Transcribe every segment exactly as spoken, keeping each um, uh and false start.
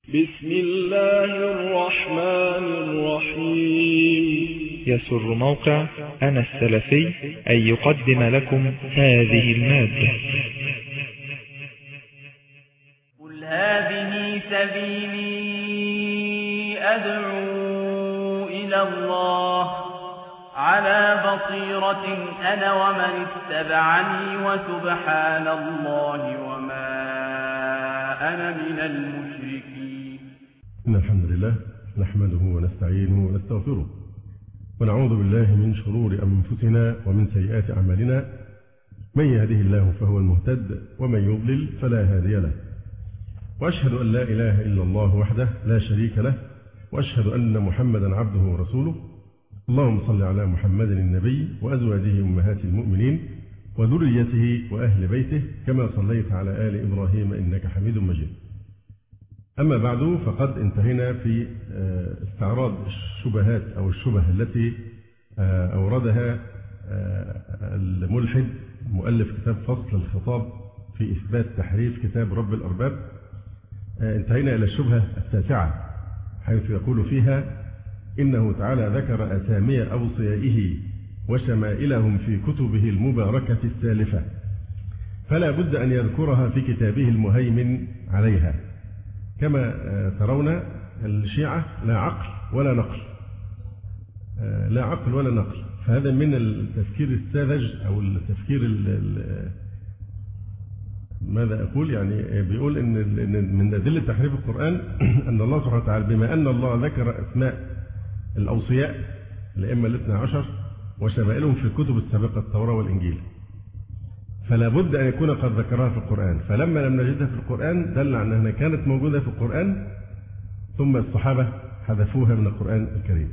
بسم الله الرحمن الرحيم. يسر موقع أنا السلفي أن يقدم لكم هذه المادة. قل هذه سبيلي أدعو إلى الله على بصيرة أنا ومن اتبعني وسبحان الله وما أنا من المشركين. إن الحمد لله نحمده ونستعينه ونستغفره ونعوذ بالله من شرور أنفسنا ومن سيئات أعمالنا، من يهده الله فهو المهتد ومن يضلل فلا هادي له، وأشهد أن لا إله إلا الله وحده لا شريك له، وأشهد أن محمدا عبده ورسوله. اللهم صل على محمد النبي وأزواجه أمهات المؤمنين وذريته وأهل بيته كما صليت على آل إبراهيم إنك حميد مجيد. أما بعد، فقد انتهينا في استعراض الشبهات أو الشبه التي أوردها الملحد مؤلف كتاب فصل الخطاب في إثبات تحريف كتاب رب الأرباب. انتهينا إلى الشبهة التاسعة، حيث يقول فيها إنه تعالى ذكر أسامي أوصيائه وشمائلهم في كتبه المباركة السالفة، فلا بد أن يذكرها في كتابه المهيمن عليها. كما ترون الشيعة لا عقل ولا نقل، لا عقل ولا نقل، فهذا من التفكير الساذج أو التفكير ماذا أقول يعني بيقول إن من أدلة تحريف القرآن أن الله سبحانه وتعالى بما أن الله ذكر أسماء الأوصياء الأئمة الاثنى عشر وشمائلهم في الكتب السابقة التوراة والإنجيل، فلا بد أن يكون قد ذكرها في القرآن، فلما لم نجدها في القرآن دل على أنها كانت موجودة في القرآن ثم الصحابة حذفوها من القرآن الكريم.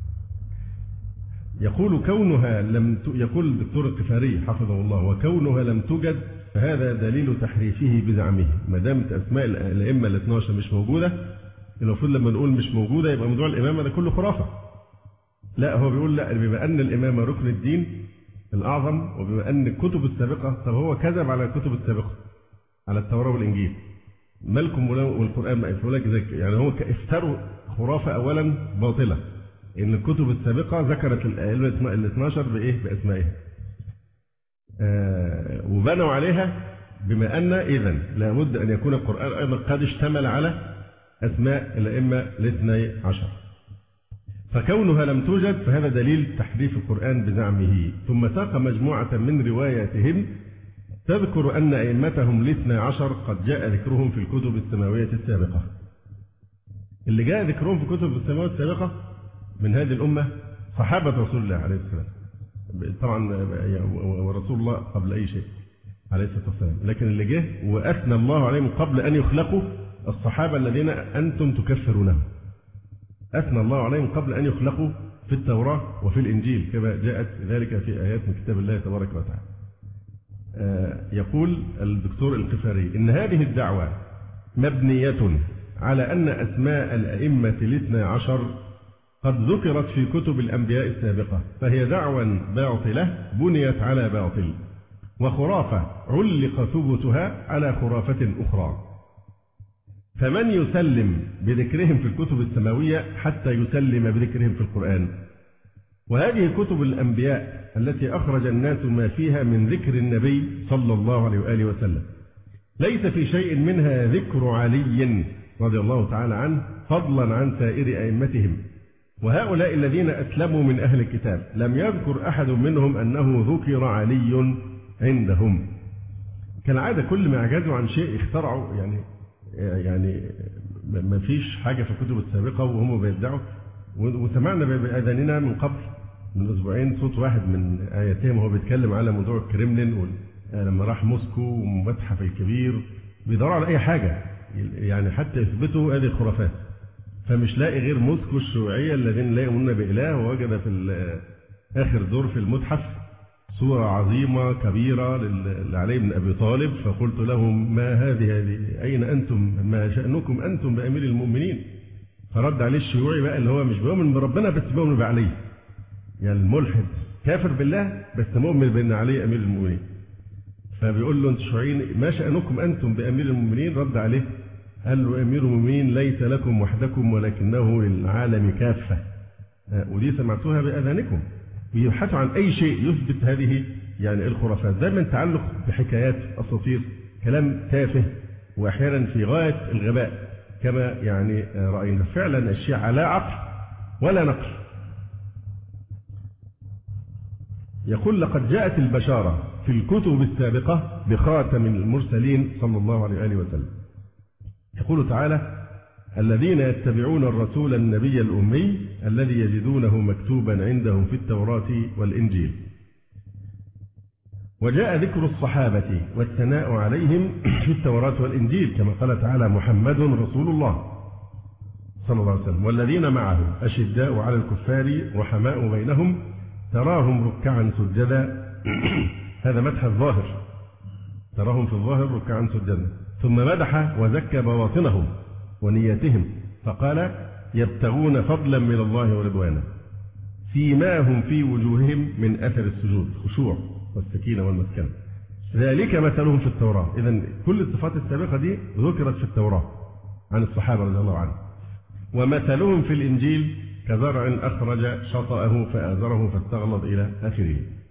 يقول كونها لم ت... يقول الدكتور القفاري حفظه الله وكونها لم توجد فهذا دليل تحريفه بزعمه. ما دامت أسماء الأئمة الاثنى عشر مش موجودة، المفروض لما نقول مش موجودة يبقى موضوع الإمامة ده كله خرافة. لا، هو بيقول لا، بما أن الإمامة ركن الدين الأعظم وبما أن الكتب السابقة، طب هو كذب على الكتب السابقة على التوراة والإنجيل، مالكم والقرآن ما يقول لك يعني هو افتروا خرافة أولا باطلة إن الكتب السابقة ذكرت الأئمة الاثنى عشر بإيه؟ بأسمائها، آه وبنوا عليها بما أن إذن لابد أن يكون القرآن أيضا قد اشتمل على أسماء الأئمة الاثني عشر، فكونها لم توجد فهذا دليل تحريف القرآن بزعمه. ثم ساق مجموعة من رواياتهم تذكر أن أئمتهم الاثنى عشر قد جاء ذكرهم في الكتب السماوية السابقة. اللي جاء ذكرهم في الكتب السماوية السابقة من هذه الأمة صحابة رسول الله عليه السلام، طبعا ورسول الله قبل أي شيء عليه الصلاة والسلام، لكن اللي جه وأثنى الله عليهم قبل أن يخلقوا الصحابة الذين أنتم تكفرونهم، أثنى الله عليهم قبل أن يخلقوا في التوراة وفي الإنجيل كما جاءت ذلك في آيات من كتاب الله تبارك وتعالى. يقول الدكتور القفاري إن هذه الدعوة مبنية على أن أسماء الأئمة الاثنى عشر قد ذكرت في كتب الأنبياء السابقة، فهي دعوة باطلة بنيت على باطل وخرافة علق ثبوتها على خرافة أخرى، فمن يسلم بذكرهم في الكتب السماوية حتى يسلم بذكرهم في القرآن. وهذه كتب الأنبياء التي أخرج الناس ما فيها من ذكر النبي صلى الله عليه وآله وسلم ليس في شيء منها ذكر علي رضي الله تعالى عنه فضلا عن سائر أئمتهم، وهؤلاء الذين أسلموا من أهل الكتاب لم يذكر أحد منهم أنه ذكر علي عندهم. كالعادة كل ما أعجزوا عن شيء اخترعوا، يعني يعني ما فيش حاجة في الكتب السابقة وهم بيدعوا. وسمعنا بأذاننا من قبل من أسبوعين صوت واحد من آياتهم وهو بيتكلم على موضوع الكريملين لما راح موسكو ومتحف الكبير، بيدوروا على أي حاجة يعني حتى يثبتوا هذه الخرافات، فمش لاقي غير موسكو الشيوعية الذين لا يؤمنون بإله، ووجد في آخر دور في المتحف صورة عظيمة كبيرة لعلي بن أبي طالب، فقلت لهم ما هذه هذه أين أنتم، ما شأنكم أنتم بأمير المؤمنين؟ فرد عليه الشيوعي بقى اللي هو مش بيؤمن بربنا بس بيؤمن بعلي، يعني الملحد كافر بالله بس مؤمن بأن علي أمير المؤمنين. فبيقول له أنتم شيوعيين ما شأنكم أنتم بأمير المؤمنين؟ رد عليه قال له أمير المؤمنين ليس لكم وحدكم ولكنه للعالم كافة. ودي سمعتوها بأذانكم. بيبحثوا عن أي شيء يثبت هذه يعني الخرافات، دائما تعلق بحكايات أساطير، كلام تافه وأحيانا في غاية الغباء كما يعني رأينا. فعلا الشيعة لا عقل ولا نقل. يقول لقد جاءت البشارة في الكتب السابقة بخاتم المرسلين صلى الله عليه وآله وسلم. يقول تعالى: الذين يتبعون الرسول النبي الأمي الذي يجدونه مكتوبا عندهم في التوراة والإنجيل. وجاء ذكر الصحابة والثناء عليهم في التوراة والإنجيل كما قال تعالى: محمد رسول الله صلى الله عليه وسلم والذين معه أشداء على الكفار رحماء بينهم تراهم ركعا سجدا. هذا مدح الظاهر، تراهم في الظاهر ركعا سجدا. ثم مدح وزكى بواطنهم ونياتهم فقال: يبتغون فضلا من الله ورضوانا سيماهم في وجوههم من أثر السجود، خشوع والسكينة والمسكنة، ذلك مثلهم في التوراة. إذن كل الصفات السابقة دي ذكرت في التوراة عن الصحابة رضي الله عنهم. ومثلهم في الإنجيل كزرع أخرج شطأه فآزره فاستغلظ إلى آخره.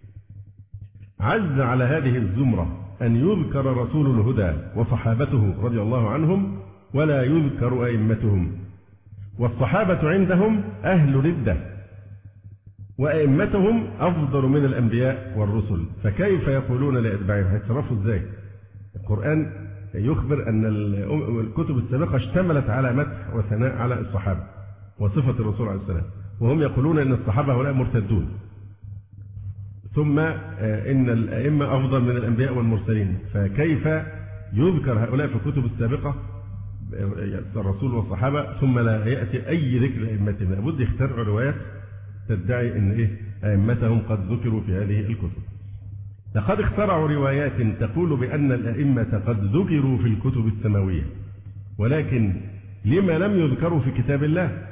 عز على هذه الزمرة أن يذكر رسول الهدى وصحابته رضي الله عنهم ولا يذكر أئمتهم. والصحابة عندهم أهل ردة وأئمتهم أفضل من الأنبياء والرسل، فكيف يقولون لأتباعهم؟ هيتصرفوا إزاي؟ القرآن يخبر أن الكتب السابقة اشتملت على مدح وثناء على الصحابة وصفة الرسول عليه السلام، وهم يقولون أن الصحابة هؤلاء مرتدون. ثم إن الأئمة أفضل من الأنبياء والمرسلين، فكيف يذكر هؤلاء في الكتب السابقة الرسول والصحابة ثم لا يأتي أي ذكر لأئمتهم؟ لابد يخترعوا روايات تدعي أن إيه أئمتهم قد ذكروا في هذه الكتب. لقد اخترعوا روايات تقول بأن الأئمة قد ذكروا في الكتب السماوية، ولكن لما لم يذكروا في كتاب الله؟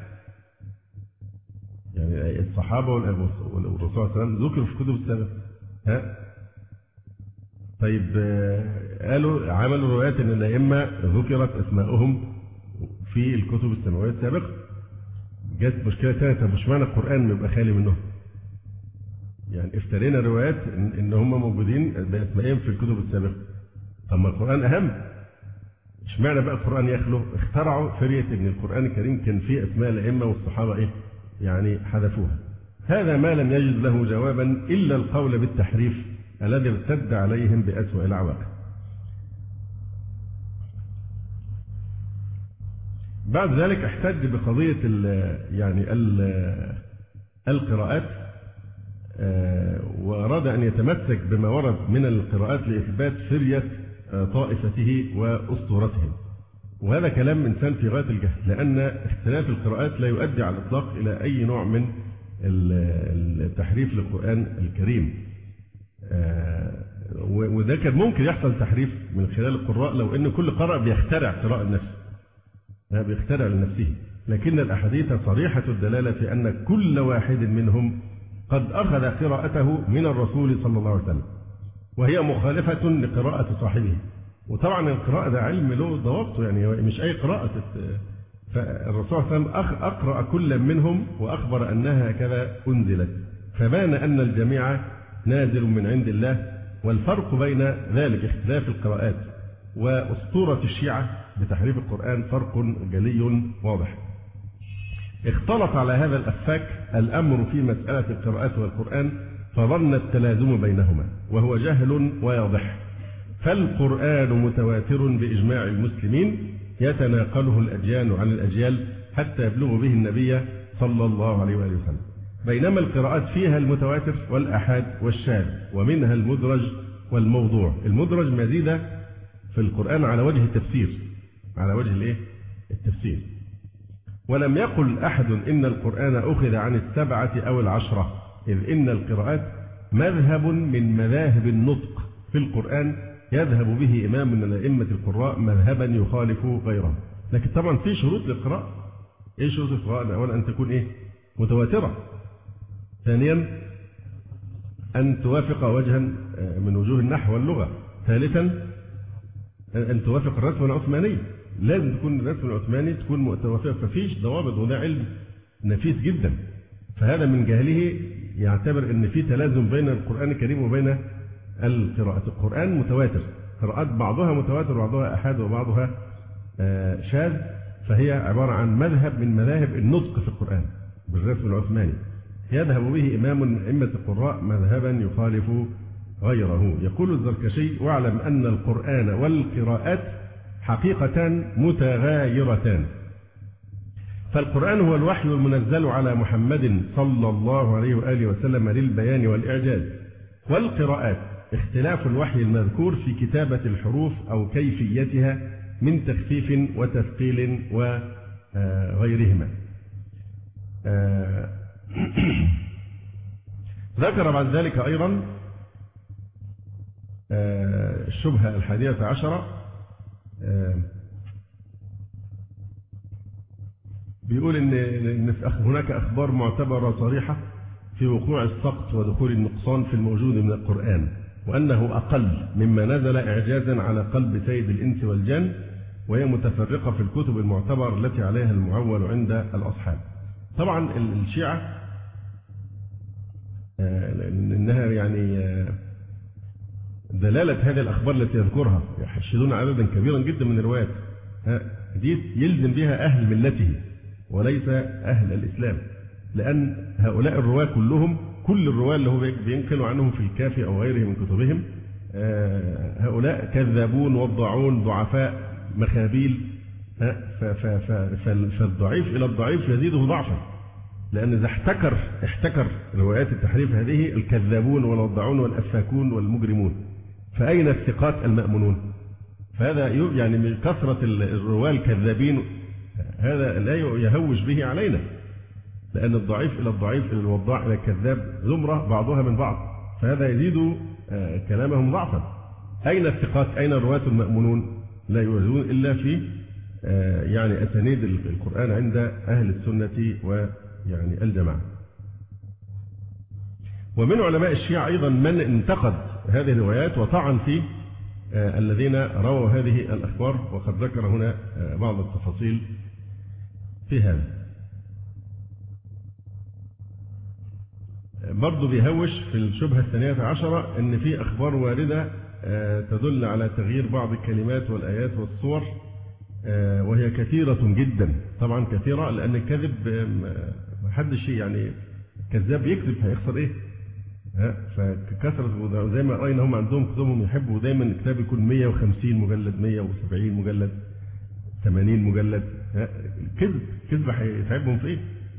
يعني الصحابة والرسول صلى الله عليه وسلم ذكروا في الكتب السابقة. ها؟ طيب قالوا عملوا روايات أن الأئمة ذكرت أسماءهم في الكتب السماوية السابقة. جت مشكلة ثانية، طب مش معنى القرآن يبقى خالي منهم؟ يعني افترينا روايات إن, إن هم موجودين بأسمائهم في الكتب السابقة. طب ما القرآن أهم، مش معنى بقى القرآن يخلو؟ اخترعوا فرية إن القرآن الكريم كان فيه أسماء الأئمة والصحابة إيه؟ يعني حذفوها. هذا ما لم يجد له جوابا إلا القول بالتحريف الذي ارتد عليهم بأسوأ العواقب. بعد ذلك احتج بقضية ال يعني ال القراءات، وأراد أن يتمسك بما ورد من القراءات لإثبات فرية طائفته وأسطورتهم. وهذا كلام إنسان في غاية الجهل، لأن اختلاف القراءات لا يؤدي على الإطلاق إلى أي نوع من التحريف للقرآن الكريم. وده كان ممكن يحصل تحريف من خلال القراء لو أن كل قارئ بيخترع قراءة لنفسه، بيخترع لنفسه. لكن الأحاديث صريحة الدلالة في أن كل واحد منهم قد أخذ قراءته من الرسول صلى الله عليه وسلم، وهي مخالفة لقراءة صاحبه. وطبعا القراءة ده علم له ضوابطه، يعني مش أي قراءة. فالرسول صلى الله عليه وسلم أقرأ كل منهم وأخبر أنها هكذا أنزلت، فبان أن الجميع نازل من عند الله. والفرق بين ذلك اختلاف القراءات وأسطورة الشيعة بتحريف القرآن فرق جلي واضح. اختلط على هذا الأفاك الأمر في مسألة القراءات والقرآن فظن التلازم بينهما، وهو جهل واضح. فالقرآن متواتر بإجماع المسلمين يتناقله الأجيال عن الأجيال حتى يبلغ به النبي صلى الله عليه وآله وسلم، بينما القراءات فيها المتواتر والأحاد والشاذ، ومنها المدرج والموضوع. المدرج مزيد في القرآن على وجه التفسير، على وجه الايه؟ التفسير. ولم يقل أحد إن القرآن أخذ عن السبعة أو العشرة، إذ إن القراءات مذهب من مذاهب النطق في القرآن يذهب به إمام من الأئمة القراء مذهبا يخالف غيره. لكن طبعا في شروط للقراءة. إيه شروط القراءة؟ أولا أن تكون إيه؟ متواترة. ثانيا أن توافق وجها من وجوه النحو واللغة. ثالثا أن توافق الرسم العثماني. لازم تكون الرسم العثماني تكون متوافقة، ففيش ضوابط، وده علم نفيس جدا. فهذا من جهله يعتبر ان في تلازم بين القرآن الكريم وبين القراءات. القرآن متواتر، قراءات بعضها متواتر وبعضها أحاد وبعضها شاذ، فهي عبارة عن مذهب من مذاهب النطق في القرآن بالرسم العثماني، يذهب به إمام من أئمة القراء مذهبا يخالف غيره. يقول الزركشي: واعلم أن القرآن والقراءات حقيقتان متغايرتان، فالقرآن هو الوحي المنزل على محمد صلى الله عليه وآله وسلم للبيان والإعجاز، والقراءات اختلاف الوحي المذكور في كتابة الحروف أو كيفيتها من تخفيف وتثقيل وغيرهما. ذكر بعد ذلك أيضا الشبهة الحادية عشرة، بيقول إن هناك أخبار معتبرة صريحة في وقوع السقط ودخول النقصان في الموجود من القرآن، وأنه أقل مما نزل إعجازا على قلب سيد الإنس والجن، وهي متفرقة في الكتب المعتبرة التي عليها المعول عند الأصحاب. طبعا الشيعة إنها يعني دلالة هذه الأخبار التي يذكرها يحشدون عددا كبيرا جدا من الروايات دي يلزم بها أهل ملته وليس أهل الإسلام، لأن هؤلاء الرواة كلهم، كل الرواة اللي هو بينقلوا عنهم في الكافي أو غيره من كتبهم، هؤلاء كذابون وضاعون ضعفاء مخابيل، فالضعيف إلى الضعيف يزيده ضعفا، لأن إذا احتكر احتكر روايات التحريف هذه الكذابون والوضاعون والأفاكون والمجرمون، فأين الثقات المأمونون؟ فهذا يعني من كثرة الرواة الكذابين هذا لا يهوج به علينا، لأن الضعيف إلى الضعيف إلى الوضاع إلى الكذاب زمرة بعضها من بعض، فهذا يزيد كلامهم ضعفا. أين الثقات؟ أين الرواة المأمونون؟ لا يوجدون إلا في يعني أسانيد القرآن عند أهل السنة ويعني الجماعة. ومن علماء الشيعة أيضا من انتقد هذه الروايات وطعن في الذين رووا هذه الأخبار، وقد ذكر هنا بعض التفاصيل في هذا. برضو بيهوش في الشبهة الثانية عشرة أن في أخبار واردة تدل على تغيير بعض الكلمات والآيات والصور، وهي كثيرة جدا، طبعا كثيرة، لأن الكذب محدش يعني كذاب يكذب هيخسر إيه؟ فكثرة زي ما رأينا هم عندهم كتبهم يحبوا دايما الكتاب يكون مئة وخمسين مجلد، مئة وسبعين مجلد، ثمانين مجلد، كذب كذب هيتعبهم في إيه؟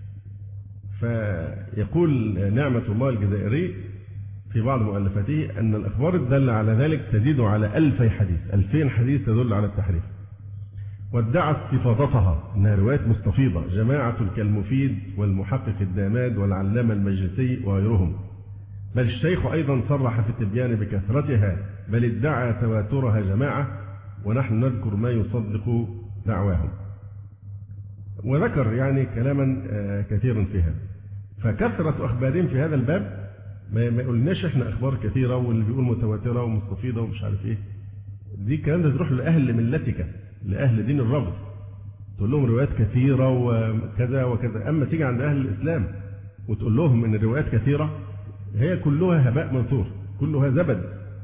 فيقول نعمة الله الجزائري في بعض مؤلفاته أن الأخبار الدالة على ذلك تزيد على ألفي حديث، ألفين حديث تدل على التحريف، وادعت استفاضتها أنها روايات مستفيضة، جماعة كالمفيد والمحقق الداماد والعلامة المجلسي وغيرهم، بل الشيخ أيضا صرح في التبيان بكثرتها، بل ادعى تواترها جماعة، ونحن نذكر ما يصدق دعواهم. وذكر يعني كلاما كثيرا فيها. فكثرة أخبارهم في هذا الباب ما قلناش احنا أخبار كثيرة واللي بيقول متواترة ومستفيضة ومش عارف ايه، دي الكلام ده تروح لأهل ملتك، لأهل دين الرفض، تقول لهم روايات كثيرة وكذا وكذا. أما تيجي عند أهل الإسلام وتقول لهم إن الروايات كثيرة، هي كلها هباء منثور، كلها زبد،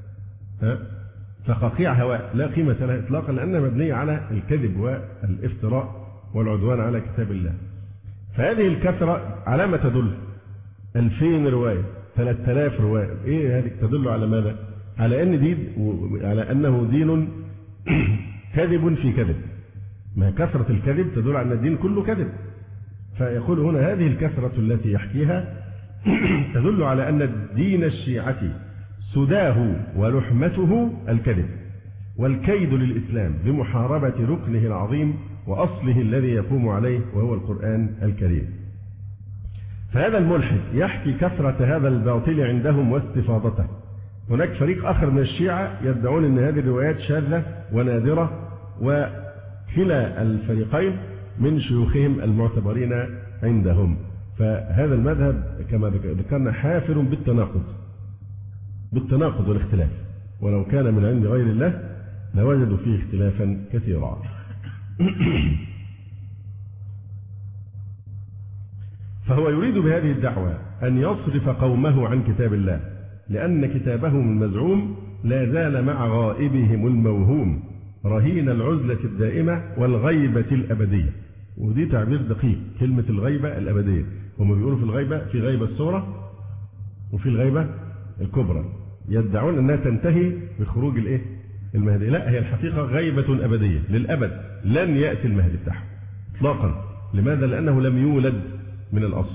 فقطيع هواء لا قيمة لها إطلاقا، لأنها مبنية على الكذب والافتراء والعدوان على كتاب الله. فهذه الكثرة على ما تدل؟ ألفين رواية، ثلاثة آلاف رواية، إيه هذه تدل على ماذا؟ على أن دين، على أنه دين كذب في كذب. ما كثرة الكذب تدل على أن الدين كله كذب. فيقول هنا هذه الكثرة التي يحكيها تدل على أن الدين الشيعة سداه ولحمته الكذب، والكيد للإسلام بمحاربة ركنه العظيم وأصله الذي يقوم عليه وهو القرآن الكريم. فهذا الملحد يحكي كثرة هذا الباطل عندهم واستفاضته. هناك فريق آخر من الشيعة يدعون أن هذه الروايات شاذة ونادرة، وكلا الفريقين من شيوخهم المعتبرين عندهم. فهذا المذهب كما ذكرنا حافر بالتناقض بالتناقض والاختلاف، ولو كان من عند غير الله لوجدوا فيه اختلافا كثيرا. فهو يريد بهذه الدعوة أن يصرف قومه عن كتاب الله، لأن كتابهم المزعوم لا زال مع غائبهم الموهوم رهين العزلة الدائمة والغيبة الأبدية. ودي تعبير دقيق، كلمة الغيبة الأبدية. هم بيقولوا في الغيبة في غيبة الصغرى وفي الغيبة الكبرى، يدعون أنها تنتهي بخروج الإيه؟ المهدي. لا، هي الحقيقة غيبة أبدية للأبد، لن يأتي المهدي بتاعه إطلاقا. لماذا؟ لأنه لم يولد من الأصل،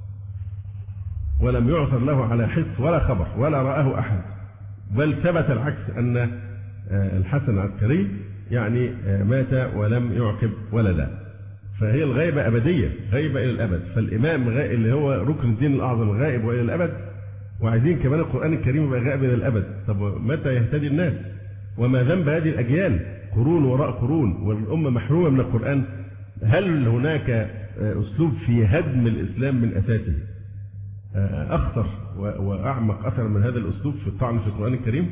ولم يعثر له على حس ولا خبر ولا رآه أحد، بل ثبت العكس، أن الحسن العسكري يعني مات ولم يعقب ولدا. فهي الغيبة أبدية، غيبة إلى الأبد. فالإمام غائب اللي هو ركن الدين الأعظم غائب وإلى الأبد، وعايزين كمان القرآن الكريم يبقى غائب إلى الأبد. طب متى يهتدي الناس؟ وما ذنب هذه الأجيال؟ قرون وراء قرون والأمة محرومة من القرآن. هل هناك أسلوب في هدم الإسلام من أساسه أخطر وأعمق أثر من هذا الأسلوب في الطعن في القرآن الكريم؟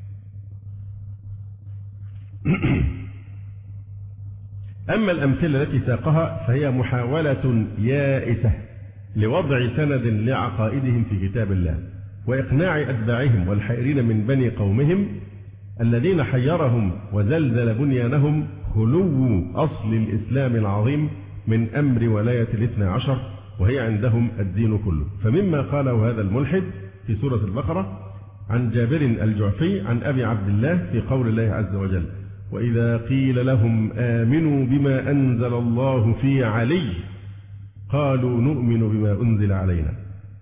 أما الأمثلة التي ساقها فهي محاولة يائسة لوضع سند لعقائدهم في كتاب الله، وإقناع أتباعهم والحائرين من بني قومهم الذين حيرهم وزلزل بنيانهم خلو أصل الإسلام العظيم من أمر ولاية الاثنى عشر، وهي عندهم الدين كله. فمما قاله هذا الملحد في سورة البقرة عن جابر الجعفي عن أبي عبد الله في قول الله عز وجل: وإذا قيل لهم آمنوا بما أنزل الله في علي قالوا نؤمن بما أنزل علينا.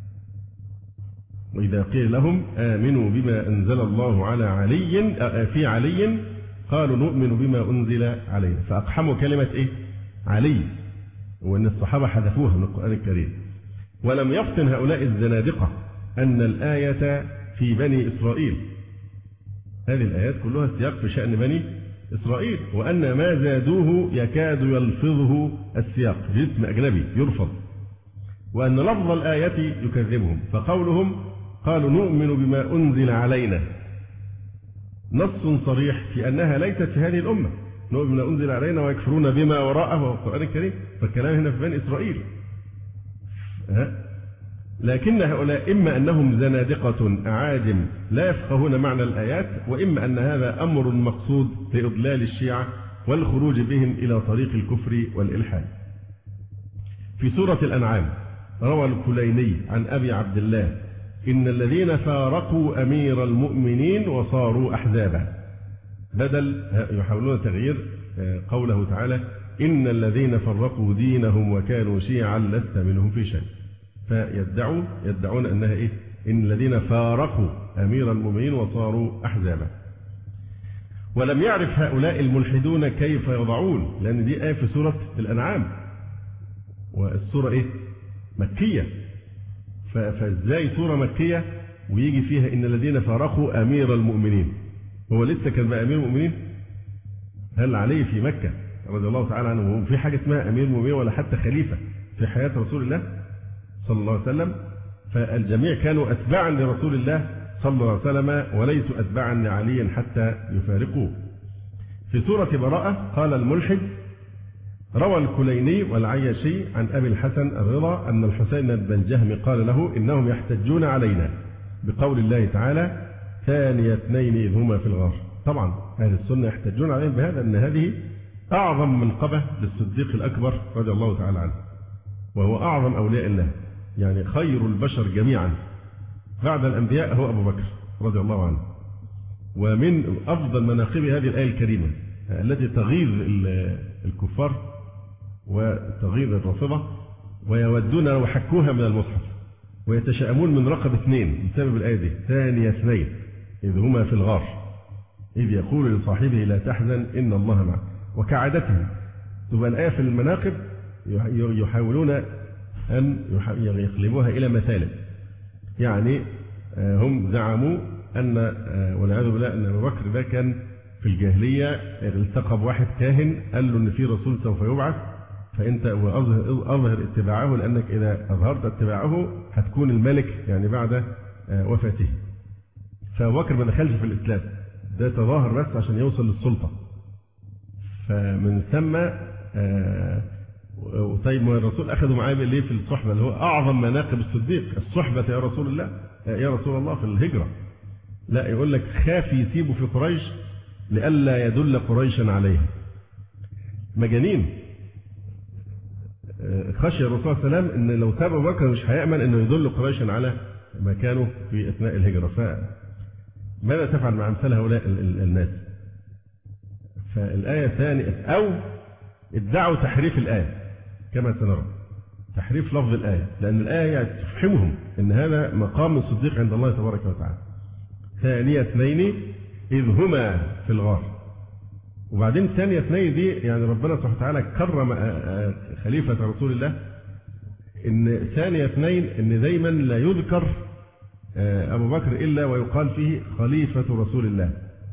وإذا قيل لهم آمنوا بما أنزل الله على علي في علي قالوا نؤمن بما أنزل علينا. فأقحموا كلمة إيه؟ علي، وأن الصحابة حذفوها من القرآن الكريم. ولم يفطن هؤلاء الزنادقة أن الآية في بني إسرائيل، هذه الآيات كلها سياق في شأن بني إسرائيل، وأن ما زادوه يكاد يلفظه السياق جسم أجنبي يرفض، وأن لفظ الآية يكذبهم. فقولهم قالوا نؤمن بما أنزل علينا نص صريح في أنها ليست في هذه الأمة، نؤمن بما أنزل علينا ويكفرون بما وراءه وهو القرآن الكريم. فالكلام هنا في بني إسرائيل. ها؟ لكن هؤلاء إما أنهم زنادقة أعاجم لا يفقهون معنى الآيات، وإما أن هذا أمر مقصود لإضلال الشيعة والخروج بهم إلى طريق الكفر والإلحاد. في سورة الأنعام روى الكليني عن أبي عبد الله: إن الذين فارقوا أمير المؤمنين وصاروا أحزابا، بدل يحاولون تغيير قوله تعالى: إن الذين فرقوا دينهم وكانوا شيعا لست منهم في شيء. فيدعوا يدعون أنها إيه؟ إن الذين فارقوا أمير المؤمنين وصاروا أحزابا. ولم يعرف هؤلاء الملحدون كيف يضعون، لأن دي آية في سورة الأنعام، والسورة إيه؟ مكية. فإزاي سورة مكية ويجي فيها إن الذين فارقوا أمير المؤمنين؟ هو لسه كان بقى أمير المؤمنين؟ هل عليه في مكة رضي الله تعالى عنه وفي حاجة اسمها أمير المؤمنين ولا حتى خليفة في حياة رسول الله صلى الله عليه وسلم؟ فالجميع كانوا أتباعا لرسول الله صلى الله عليه وسلم وليسوا أتباعا لعلي حتى يفارقوه. في سورة براءة قال الملحد: روى الكليني والعياشي عن أبي الحسن الرضا أن الحسين بن الجهم قال له: إنهم يحتجون علينا بقول الله تعالى: ثاني اثنين إذ هما في الغار. طبعا أهل السنة يحتجون عليهم بهذا، أن هذه أعظم منقبة للصديق الأكبر رضي الله تعالى عنه، وهو أعظم أولياء الله، يعني خير البشر جميعا بعد الأنبياء هو أبو بكر رضي الله عنه. ومن أفضل مناقب هذه الآية الكريمة التي تغيظ الكفار وتغيظ الرافضة، ويودون لو حكوها من المصحف ويتشائمون من رقم اثنين بسبب الآية دي: ثاني اثنين إذ هما في الغار إذ يقول لصاحبه لا تحزن إن الله معه. وكعادتهم تبقى الآية في المناقب يحاولون أن يقلبوها إلى مثالب. يعني هم زعموا أن والعياذ بالله أن أبو بكر ده كان في الجاهلية التقى بواحد كاهن قال له إن في رسول سوف يبعث، فأنت أظهر اتباعه، لأنك إذا أظهرت اتباعه هتكون الملك يعني بعد وفاته. فأبو بكر ما دخلش في الإسلام، ده تظاهر بس عشان يوصل للسلطة. فمن ثم آه طيب ما الرسول أخذوا معاه ليه في الصحبة اللي هو أعظم مناقب الصديق، الصحبة يا رسول الله يا رسول الله في الهجرة. لا يقول لك خاف يسيبه في قريش لئلا يدل قريشا عليه. مجانين. خشي الرسول صلى الله عليه وسلم ان لو ساب ابو بكر مش هيامن انه يدل قريشا على مكانه في اثناء الهجره. فماذا تفعل مع امثال هؤلاء الناس؟ فالايه الثانيه او ادعوا تحريف الايه كما سنرى، تحريف لفظ الايه، لان الايه تفهمهم ان هذا مقام الصديق عند الله تبارك وتعالى. ثانية اثنين إذ هما في الغار. وبعدين ثانية اثنين دي يعني ربنا سبحانه وتعالى كرم خليفة رسول الله إن ثانية اثنين إن دايما لا يذكر أبو بكر إلا ويقال فيه خليفة رسول الله.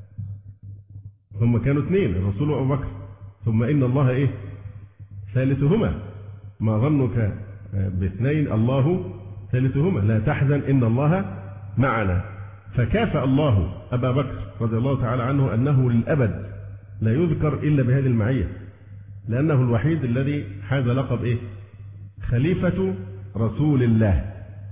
هم كانوا اثنين الرسول وأبو بكر، ثم إن الله إيه ثالثهما، ما ظنك باثنين الله ثالثهما، لا تحزن إن الله معنا. فكافأ الله أبا بكر رضي الله تعالى عنه أنه للأبد لا يذكر إلا بهذه المعية، لأنه الوحيد الذي حاز لقب إيه؟ خليفة رسول الله.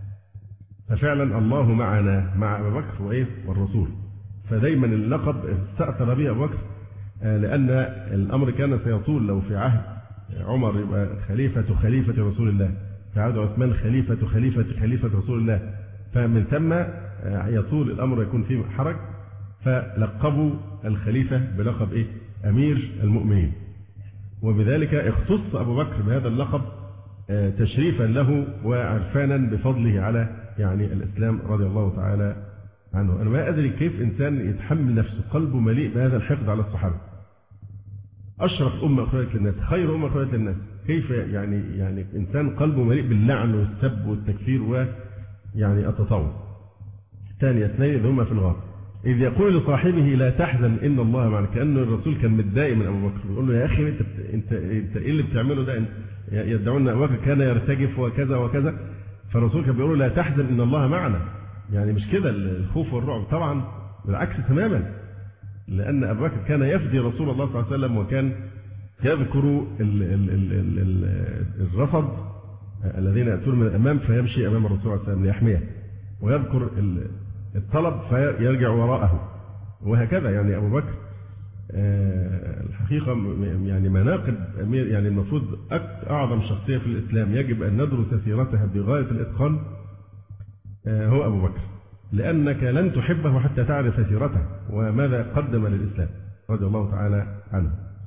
ففعلا الله معنا مع أبا بكر وإيه؟ والرسول. فدايما اللقب استأثر به أبو بكر لأن الأمر كان سيطول لو في عهد عمر يبقى خليفة خليفة رسول الله، في عهد عثمان خليفة خليفة خليفة رسول الله، فمن ثم يطول الأمر يكون فيه حرج، فلقبوا الخليفة بلقب إيه؟ أمير المؤمنين. وبذلك اختص أبو بكر بهذا اللقب تشريفا له وعرفانا بفضله على يعني الإسلام رضي الله تعالى عنه. أنا ما أدري كيف إنسان يتحمل نفسه قلبه مليء بهذا الحقد على الصحابة. أشرف أمة أخرجت للناس، خير أمة أخرجت للناس، كيف يعني يعني إنسان قلبه مليء باللعن والسب والتكفير ويعني التطاول. ثانية اثنين إذ هما في الغار إذ يقول لصاحبه لا تحزن إن الله معنا. كأن الرسول كان متضايق من أبو بكر، بيقول له يا أخي أنت أنت أنت إيه اللي بتعمله ده؟ يدعون أن أبو بكر كان يرتجف وكذا وكذا، فالرسول كان بيقول له لا تحزن إن الله معنا. يعني مش كده الخوف والرعب، طبعا بالعكس تماما، لأن أبو بكر كان يفدي رسول الله صلى الله عليه وسلم، وكان يذكر ال ال ال ال ال الرصد الذين يأتون من الأمام فيمشي أمام الرسول صلى الله عليه وسلم ليحميه، ويذكر الطلب فيرجع وراءه، وهكذا. يعني أبو بكر الحقيقة يعني مناقب أمير، يعني المفروض أعظم شخصية في الإسلام يجب أن ندرس سيرتها بغاية الإتقان هو أبو بكر، لأنك لن تحبه حتى تعرف سيرته وماذا قدم للإسلام رضي الله تعالى عنه.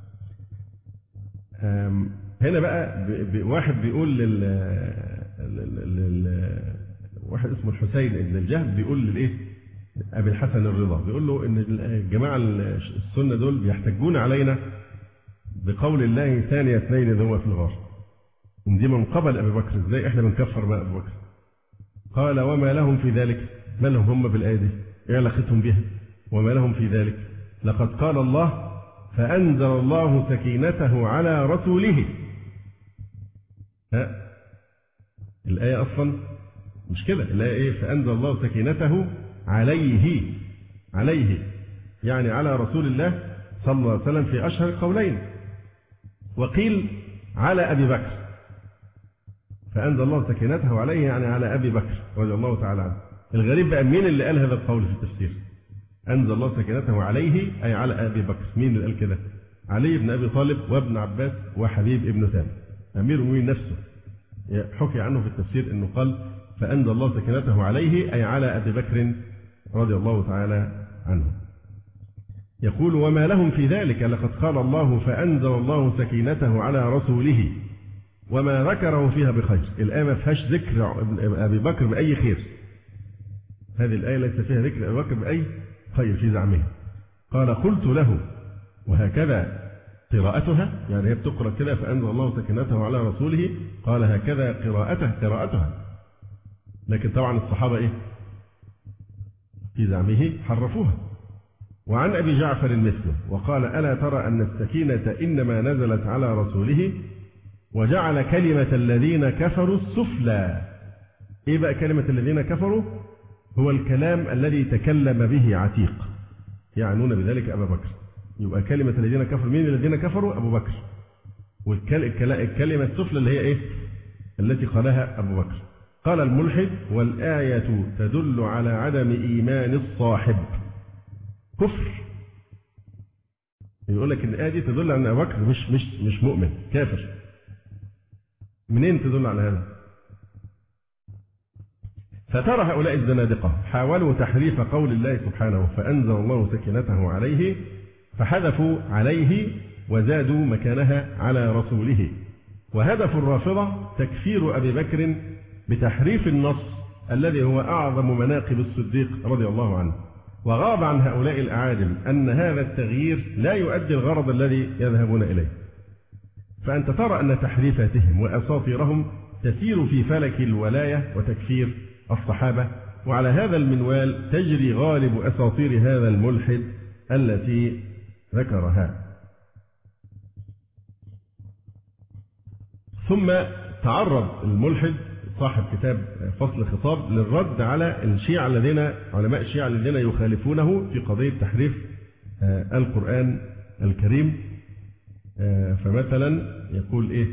هنا بقى واحد بيقول لل... لل... واحد اسمه الحسين بن الجهد بيقول للايه ابي الحسن الرضا، بيقول له ان الجماعه السنه دول بيحتجون علينا بقول الله ثانية اثنين اذ هما في الغار، ان دي من قبل ابي بكر، ازاي احنا بنكفر بقى ابو بكر؟ قال وما لهم في ذلك؟ ما لهم هم بالايه دي؟ ايه علاقتهم بها؟ وما لهم في ذلك؟ لقد قال الله فانزل الله سكينته على رسوله. ها الايه اصلا مش كده، الآية إيه؟ فأنزل الله سكينته عليه، عليه يعني على رسول الله صلى الله عليه وسلم في أشهر القولين، وقيل على أبي بكر. فأنزل الله سكينته عليه يعني على أبي بكر رضي الله تعالى عنه. الغريب بقى مين اللي قال هذا القول في التفسير؟ أنزل الله سكينته عليه أي على أبي بكر. مين اللي قال كده؟ علي بن أبي طالب وابن عباس وحبيب ابن ثابت أمير المؤمنين نفسه. حكي عنه في التفسير أنه قال فأنزل الله سكينته عليه أي على أبي بكر رضي الله تعالى عنه. يقول وما لهم في ذلك؟ لقد قال الله فأنزل الله سكينته على رسوله وما ذكره فيها بخير. الآية ما فيهاش ذكر أبي بكر بأي خير، هذه الآية ليس فيها ذكر أبي بكر بأي خير في زعمه. قال قلت له وهكذا قراءتها، يعني هي بتقرأ كده فأنزل الله سكينته على رسوله، قال هكذا قراءتها قراءتها لكن طبعا الصحابة إيه؟ في زعمه حرفوها. وعن أبي جعفر مثله وقال ألا ترى أن السكينة إنما نزلت على رسوله وجعل كلمة الذين كفروا السفلى. إيه بقى كلمة الذين كفروا؟ هو الكلام الذي تكلم به عتيق، يعنون بذلك أبا بكر. يبقى كلمة الذين كفروا، مين الذين كفروا؟ أبو بكر. والكلمة السفلى اللي هي إيه؟ التي قالها أبو بكر. قال الملحد: والآية تدل على عدم إيمان الصاحب. كفر. يقول لك إن الآية دي تدل على أن أبو بكر مش مش مش مؤمن، كافر. منين تدل على هذا؟ فترى هؤلاء الزنادقة حاولوا تحريف قول الله سبحانه فأنزل الله سكينته عليه، فحذفوا عليه وزادوا مكانها على رسوله. وهدف الرافضة تكفير أبي بكر بتحريف النص الذي هو أعظم مناقب الصديق رضي الله عنه. وغاب عن هؤلاء الأعاجم أن هذا التغيير لا يؤدي الغرض الذي يذهبون إليه. فأنت ترى أن تحريفاتهم وأساطيرهم تسير في فلك الولاية وتكفير الصحابة، وعلى هذا المنوال تجري غالب أساطير هذا الملحد التي ذكرها. ثم تعرض الملحد صاحب كتاب فصل خطاب للرد على الشيعة الذين علماء الشيعة الذين يخالفونه في قضية تحريف القرآن الكريم. فمثلا يقول إيه؟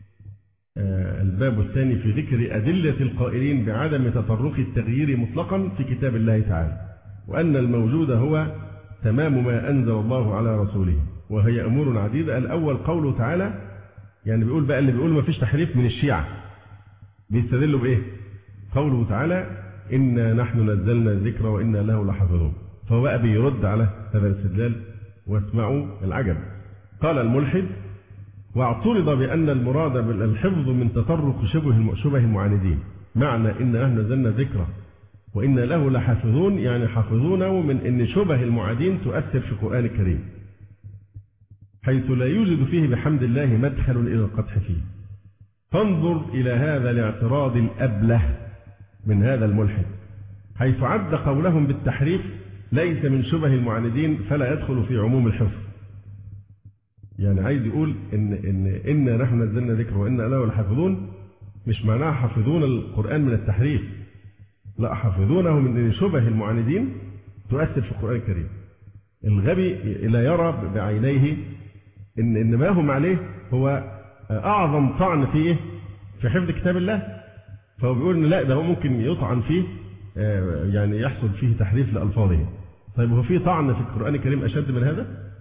الباب الثاني في ذكر أدلة القائلين بعدم تطرق التغيير مطلقا في كتاب الله تعالى، وأن الموجود هو تمام ما أنزل الله على رسوله، وهي أمور عديدة. الأول قوله تعالى، يعني بيقول بقى اللي بيقول ما فيش تحريف من الشيعة بيستدلوا بإيه؟ قوله تعالى إنا نحن نزلنا الذكر وإنا له لحافظون. فهو بقى بيرد على هذا الاستدلال، واسمعوا العجب. قال الملحد: واعترض بأن المراد بالحفظ من تطرق شبه شبه المعاندين، معنى إن نحن نزلنا الذكر وإنا له لحافظون، يعني حافظونه من إن شبه المعادين تؤثر في القرآن الكريم، حيث لا يوجد فيه بحمد الله مدخل إلى القدح فيه. فانظر إلى هذا الاعتراض الأبله من هذا الملحد، حيث عد قولهم بالتحريف ليس من شبه المعاندين فلا يدخل في عموم الحفظ. يعني عايز يقول إن إن إن نحن نزلنا ذكر وإنا له لحافظون، مش معناها حافظون القرآن من التحريف، لا، حافظونه من إن شبه المعاندين تؤثر في القرآن الكريم. الغبي لا يرى بعينيه إن إن ما هم عليه هو أعظم طعن فيه في حفظ كتاب الله، فهو بيقول إن لا، ده هو ممكن يطعن فيه، يعني يحصل فيه تحريف لألفاظه. طيب هو في طعن في القرآن الكريم أشد من هذا؟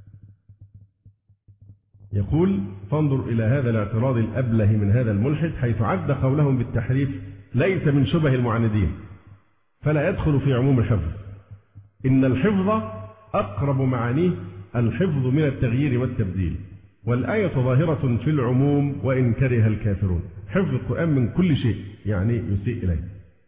يقول: فانظر إلى هذا الاعتراض الأبله من هذا الملحد، حيث عد قولهم بالتحريف ليس من شبه المعاندين فلا يدخل في عموم الحفظ. إن الحفظ أقرب معانيه الحفظ من التغيير والتبديل، والآية ظاهرة في العموم وإن كره الكافرون. حفظ القرآن من كل شيء يعني يسيء إليه.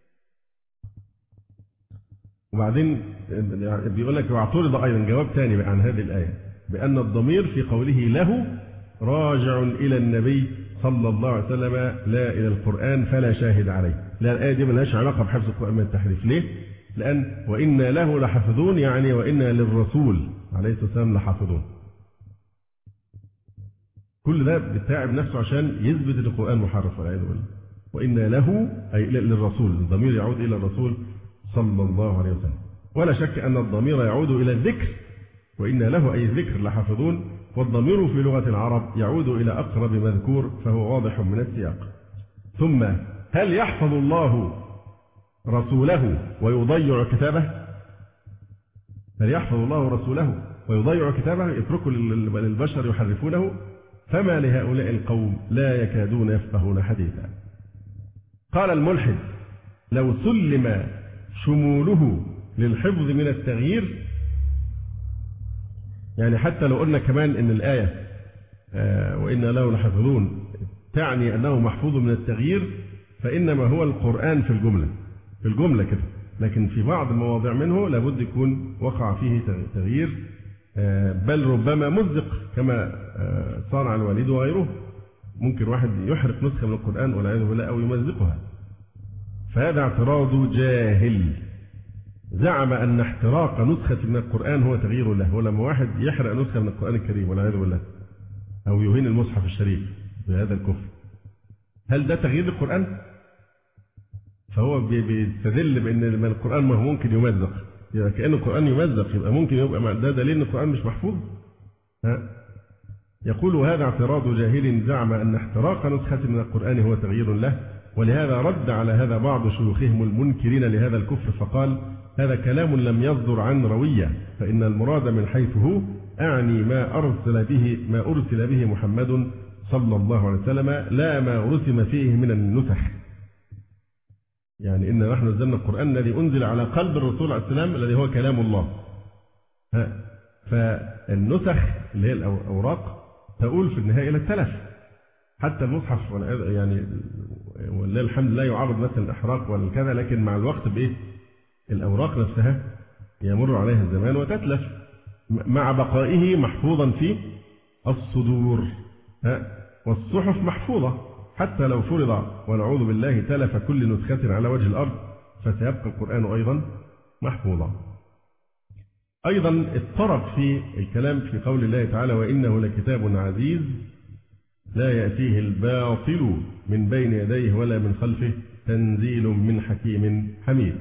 وبعدين بيقول لك: واعترض أيضا جواب ثاني عن هذه الآية بأن الضمير في قوله له راجع إلى النبي صلى الله عليه وسلم لا إلى القرآن فلا شاهد عليه. لا، الآية دي ملهاش علاقة بحفظ القرآن من التحريف. ليه؟ لأن وإنا له لحافظون، يعني وإنا للرسول عليه الصلاة والسلام لحافظون. كل ده بيتعب نفسه عشان يثبت ان القرآن محرف والعياذ بالله. وإنا له أي للرسول، الضمير يعود إلى الرسول صلى الله عليه وسلم. ولا شك أن الضمير يعود إلى الذكر، وإنا له أي الذكر لحافظون، والضمير في لغة العرب يعود إلى أقرب مذكور، فهو واضح من السياق. ثم هل يحفظ الله رسوله ويضيع كتابه؟ هل يحفظ الله رسوله ويضيع كتابه، يتركه للبشر يحرفونه؟ فما لهؤلاء القوم لا يكادون يفقهون حديثا. قال الملحد: لو سلم شموله للحفظ من التغيير، يعني حتى لو قلنا كمان ان الآية آه وإنا له لحافظون تعني أنه محفوظ من التغيير، فإنما هو القرآن في الجملة في الجملة كده، لكن في بعض المواضع منه لابد يكون وقع فيه تغيير، آه بل ربما مزق كما آه صنع الوليد وغيره. ممكن واحد يحرق نسخة من القرآن والعياذ بالله أو يمزقها. فهذا اعتراض جاهل زعم أن احتراق نسخة من القرآن هو تغيير له. ولما واحد يحرق نسخة من القرآن الكريم والعياذ بالله أو يهين المصحف الشريف بهذا الكفر، هل ده تغيير للقرآن؟ فهو بيستدل بأن القرآن ما هو ممكن يمزق، يعني كأن القرآن يمزق، يبقى ممكن يبقى ده دليل أن القرآن مش محفوظ. ها؟ يقول هذا اعتراض جاهل زعم أن احتراق نسخة من القرآن هو تغيير له، ولهذا رد على هذا بعض شيوخهم المنكرين لهذا الكفر فقال هذا كلام لم يصدر عن روية، فإن المراد من حيث هو أعني ما أرسل به ما أرسل به محمد صلى الله عليه وسلم لا ما رسم فيه من النسخ. يعني إن نحن نزلنا القرآن الذي أنزل على قلب الرسول عليه السلام الذي هو كلام الله. ها فالنسخ اللي هي الأوراق تقول في النهاية إلى التلف. حتى المصحف يعني ولله الحمد لا يعرض مثلا الإحراق ولا كذا، لكن مع الوقت بإيه؟ الأوراق نفسها يمر عليها الزمان وتتلف مع بقائه محفوظا في الصدور. ها والصحف محفوظة حتى لو فرض ونعوذ بالله تلف كل نسخة على وجه الأرض فسيبقى القرآن أيضا محفوظا. أيضا اضطرب في الكلام في قول الله تعالى وإنه لكتاب عزيز لا يأتيه الباطل من بين يديه ولا من خلفه تنزيل من حكيم حميد.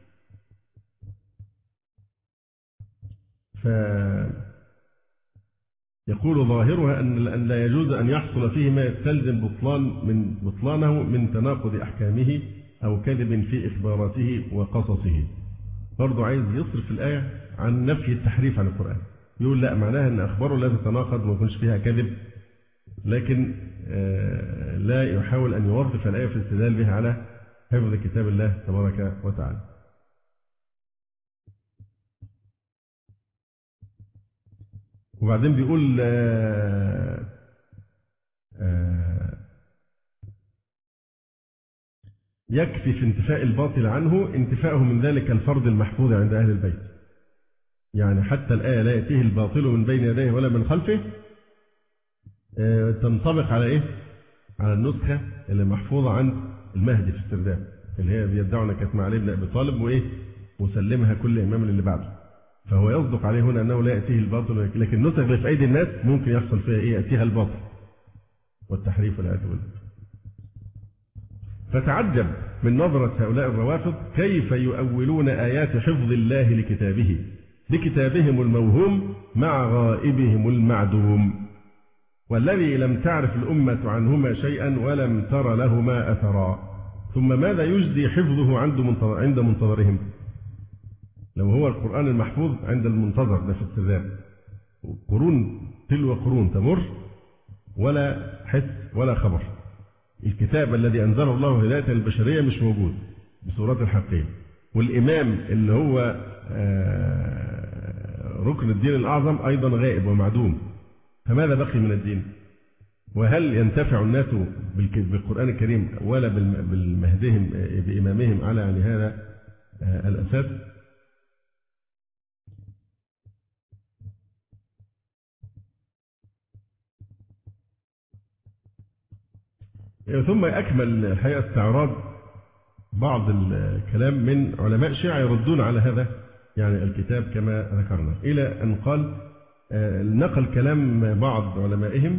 فيقول ظاهرها أن لا يجوز أن يحصل فيه ما يستلزم بطلان من بطلانه من تناقض أحكامه أو كذب في إخباراته وقصصه. برضو عايز يصرف الآية عن نفي التحريف عن القرآن، يقول لا معناها أن أخباره لا تتناقض وما يكونش فيها كذب، لكن لا يحاول أن يوظف الآية في الاستدلال بها على حفظ كتاب الله تبارك وتعالى. وبعدين بيقول آآ آآ يكفي في انتفاء الباطل عنه انتفاءه من ذلك الفرض المحفوظ عند أهل البيت. يعني حتى الآية لا يأتيه الباطل من بين يديه ولا من خلفه تنطبق على إيه؟ على النسخة اللي محفوظة عند المهدي في السرداب اللي هي بيدعون كانت مع علي بن أبي طالب وإيه وسلمها كل إمام للي بعده. فهو يصدق عليه هنا أنه لا يأتيه الباطل، لكن النسخ اللي في أيدي الناس ممكن يحصل فيها إيه؟ يأتيها الباطل والتحريف والعياذ بالله. فتعجب من نظرة هؤلاء الروافض كيف يؤولون آيات حفظ الله لكتابه بكتابهم الموهوم مع غائبهم المعدوم، والذي لم تعرف الأمة عنهما شيئا ولم تر لهما أثرا، ثم ماذا يجدي حفظه عند منتظرهم؟ لو هو القرآن المحفوظ عند المنتظر ده في السرداب قرون تلو قرون تمر ولا حس ولا خبر. الكتاب الذي أنزله الله هداية البشرية مش موجود بصورته الحقيقية، والإمام اللي هو ركن الدين الأعظم أيضا غائب ومعدوم، فماذا بقي من الدين؟ وهل ينتفع الناس بالقرآن الكريم ولا بالمهدهم بإمامهم على يعني هذا الأساس؟ ثم أكمل الحقيقة استعراض بعض الكلام من علماء الشيعة يردون على هذا يعني الكتاب كما ذكرنا، إلى أن قال نقل كلام بعض علمائهم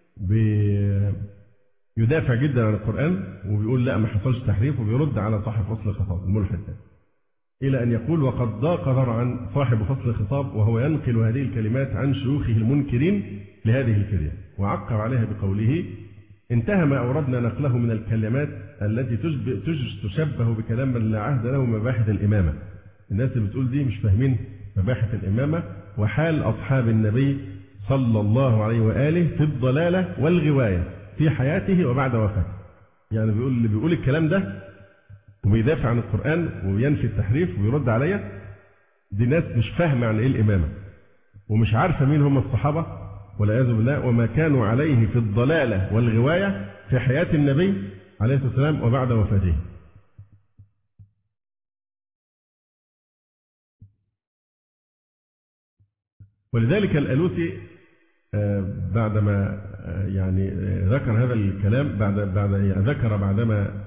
يدافع جدا عن القرآن وبيقول لا ما حصلش تحريف، وبيرد على صاحب فصل الخطاب الملحد، إلى أن يقول وقد ضاق ذرعا صاحب فصل الخطاب وهو ينقل هذه الكلمات عن شيوخه المنكرين لهذه الفرية، وعقب عليها بقوله انتهى ما أوردنا نقله من الكلمات التي تشبه بكلام من لا عهد له مباحث الإمامة. الناس اللي بتقول دي مش فاهمين مباحث الإمامة وحال أصحاب النبي صلى الله عليه وآله في الضلالة والغواية في حياته وبعد وفاته. يعني بيقول اللي بيقول الكلام ده وبيدافع عن القرآن وينفي التحريف ويرد عليا، دي ناس مش فاهمة عن إيه الإمامة ومش عارفة مين هم الصحابة والعياذ بالله وما كانوا عليه في الضلالة والغواية في حياة النبي عليه الصلاة والسلام وبعد وفاته. ولذلك الألوسي بعدما يعني ذكر هذا الكلام بعد بعد ذكر بعدما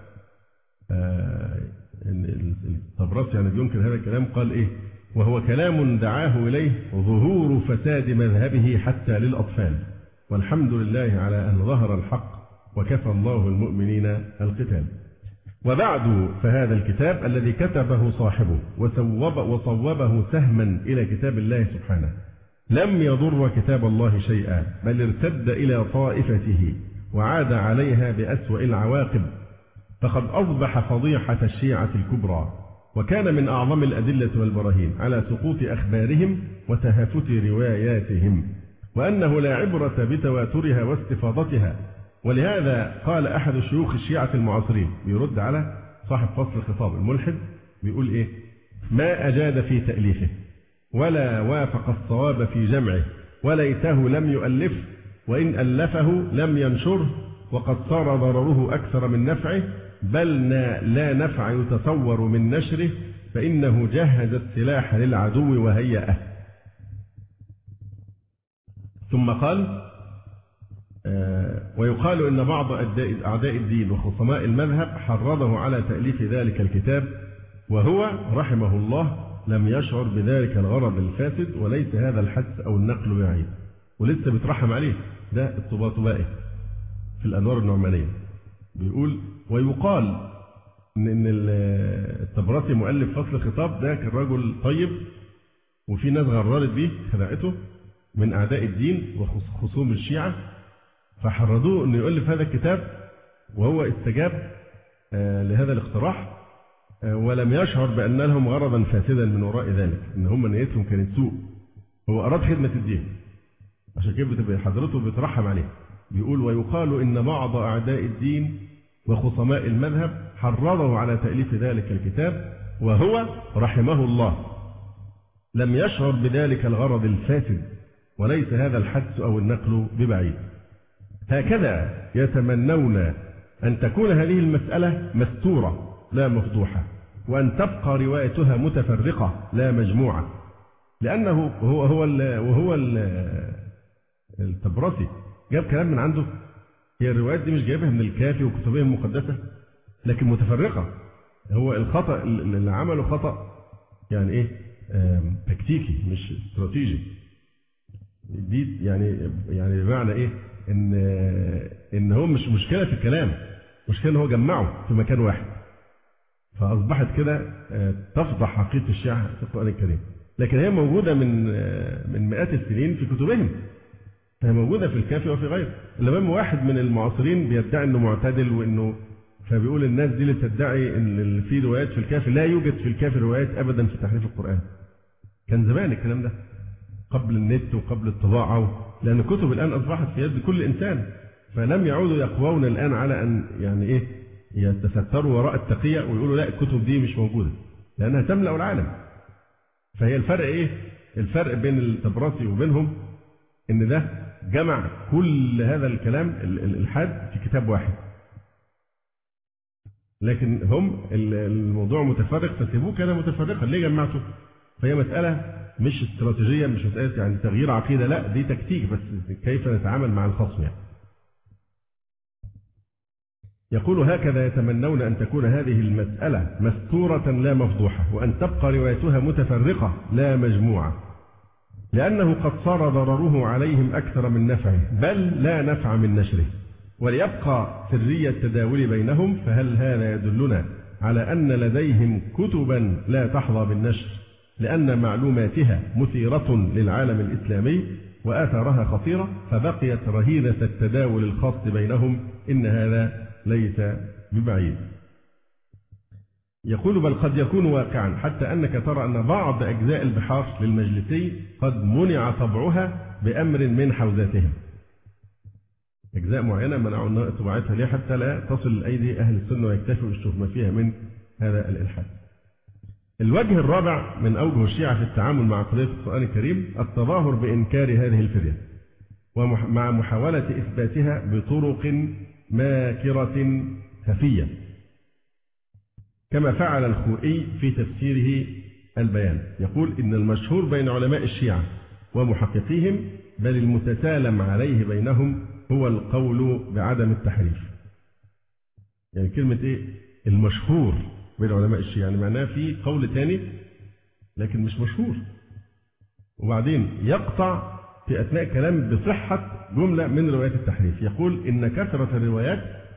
الطبرسي يعني بينكر هذا الكلام قال إيه؟ وهو كلام دعاه إليه ظهور فساد مذهبه حتى للأطفال، والحمد لله على أن ظهر الحق وكفى الله المؤمنين القتال. وبعد فهذا الكتاب الذي كتبه صاحبه وصوب وصوبه سهما إلى كتاب الله سبحانه لم يضر كتاب الله شيئا، بل ارتد إلى طائفته وعاد عليها بأسوأ العواقب، فقد أصبح فضيحة الشيعة الكبرى، وكان من أعظم الأدلة والبراهين على سقوط أخبارهم وتهافت رواياتهم، وأنه لا عبرة بتواترها واستفاضتها. ولهذا قال أحد شيوخ الشيعة المعاصرين يرد على صاحب فصل الخطاب الملحد، بيقول إيه؟ ما أجاد في تأليفه ولا وافق الصواب في جمعه، وليته لم يؤلف، وإن ألفه لم ينشره، وقد صار ضرره أكثر من نفعه، بل لا نفع يتصور من نشره، فإنه جهز السلاح للعدو وهيأه. ثم قال: آه ويقال إن بعض أعداء الدين وخصماء المذهب حرضه على تأليف ذلك الكتاب، وهو رحمه الله لم يشعر بذلك الغرض الفاسد، وليس هذا الحدس أو النقل بعيد. ولسه بيترحم عليه، ده الطباطبائي في الأنوار النعمانية بيقول: ويقال إن الطبرسي مؤلف فصل الخطاب ده كان رجل طيب، وفي ناس غررت بيه خدعته من أعداء الدين وخصوم الشيعة، فحرضوه أنه يؤلف هذا الكتاب، وهو استجاب لهذا الاقتراح، ولم يشعر بأن لهم غرضا فاسدا من وراء ذلك، إن هم نيتهم كانت سوء، هو أراد خدمة الدين، عشان كده بتبقى حضرته بيترحم عليه. بيقول: ويقال إن بعض أعداء الدين وخصماء المذهب حرضه على تأليف ذلك الكتاب، وهو رحمه الله لم يشعر بذلك الغرض الفاسد، وليس هذا الحدس أو النقل ببعيد. هكذا يتمنون أن تكون هذه المسألة مستورة لا مفضوحة، وأن تبقى روايتها متفرقة لا مجموعة، لأنه هو هو ال وهو ال الطبرسي جاب كلام من عنده. هي الروايات دي مش جايبها من الكافي وكتبه المقدسة، لكن متفرقة. هو الخطأ اللي عمله خطأ يعني إيه؟ تكتيكي مش استراتيجي. دي يعني يعني بمعنى إيه؟ إن إن هو مش مشكلة في الكلام، مشكلة إن هو جمعه في مكان واحد، فأصبحت كده تفضح عقيدة الشيعة في القرآن الكريم. لكن هي موجودة من من مئات السنين في كتبهم، هي موجودة في الكافي وفي غيره. لما واحد من المعاصرين بيدعي إنه معتدل، وإنه فبيقول الناس دي اللي تدعي إن في روايات في الكافي، لا يوجد في الكافي روايات أبدا في تحريف القرآن. كان زمان الكلام ده قبل النت وقبل الطباعة، لأن الكتب الآن أصبحت في يد كل إنسان، فلم يعودوا يقوون الآن على أن يعني إيه يتستروا وراء التقية ويقولوا لا الكتب دي مش موجودة، لأنها تملأ العالم. فهي الفرق إيه؟ الفرق بين الطبرسي وبينهم إن ده جمع كل هذا الكلام الإلحاد في كتاب واحد، لكن هم الموضوع متفرق فسيبوه كده متفرقا. ليه جمعته؟ فهي مسألة مش استراتيجية، مش مسألة يعني تغيير عقيدة، لا دي تكتيك بس كيف نتعامل مع الخصم يعني. يقول: هكذا يتمنون أن تكون هذه المسألة مستورة لا مفضوحة، وأن تبقى روايتها متفرقة لا مجموعة، لأنه قد صار ضرره عليهم أكثر من نفعه، بل لا نفع من نشره، وليبقى سرية التداول بينهم. فهل هذا يدلنا على أن لديهم كتبا لا تحظى بالنشر، لأن معلوماتها مثيرة للعالم الإسلامي وآثارها خطيرة، فبقيت رهينة التداول الخاص بينهم؟ إن هذا ليس ببعيد. يقول: بل قد يكون واقعا، حتى أنك ترى أن بعض أجزاء البحار للمجلسي قد منع طبعها بأمر من حوزاتهم. أجزاء معينة منعوا طباعتها ليه؟ حتى لا تصل لأيدي أهل السنة ويكتفوا بالشهمة فيها من هذا الإلحاد. الوجه الرابع من أوجه الشيعة في التعامل مع قضية القرآن الكريم التظاهر بإنكار هذه الفرية، ومع محاولة إثباتها بطرق ماكرة خفية، كما فعل الخوئي في تفسيره البيان. يقول: إن المشهور بين علماء الشيعة ومحققيهم، بل المتسالم عليه بينهم، هو القول بعدم التحريف. يعني كلمة إيه؟ المشهور بين علماء الشيعة، يعني معناه في قول تاني لكن مش مشهور. وبعدين يقطع في أثناء كلام بصحة جملة من روايات التحريف. يقول: إن كثرة الروايات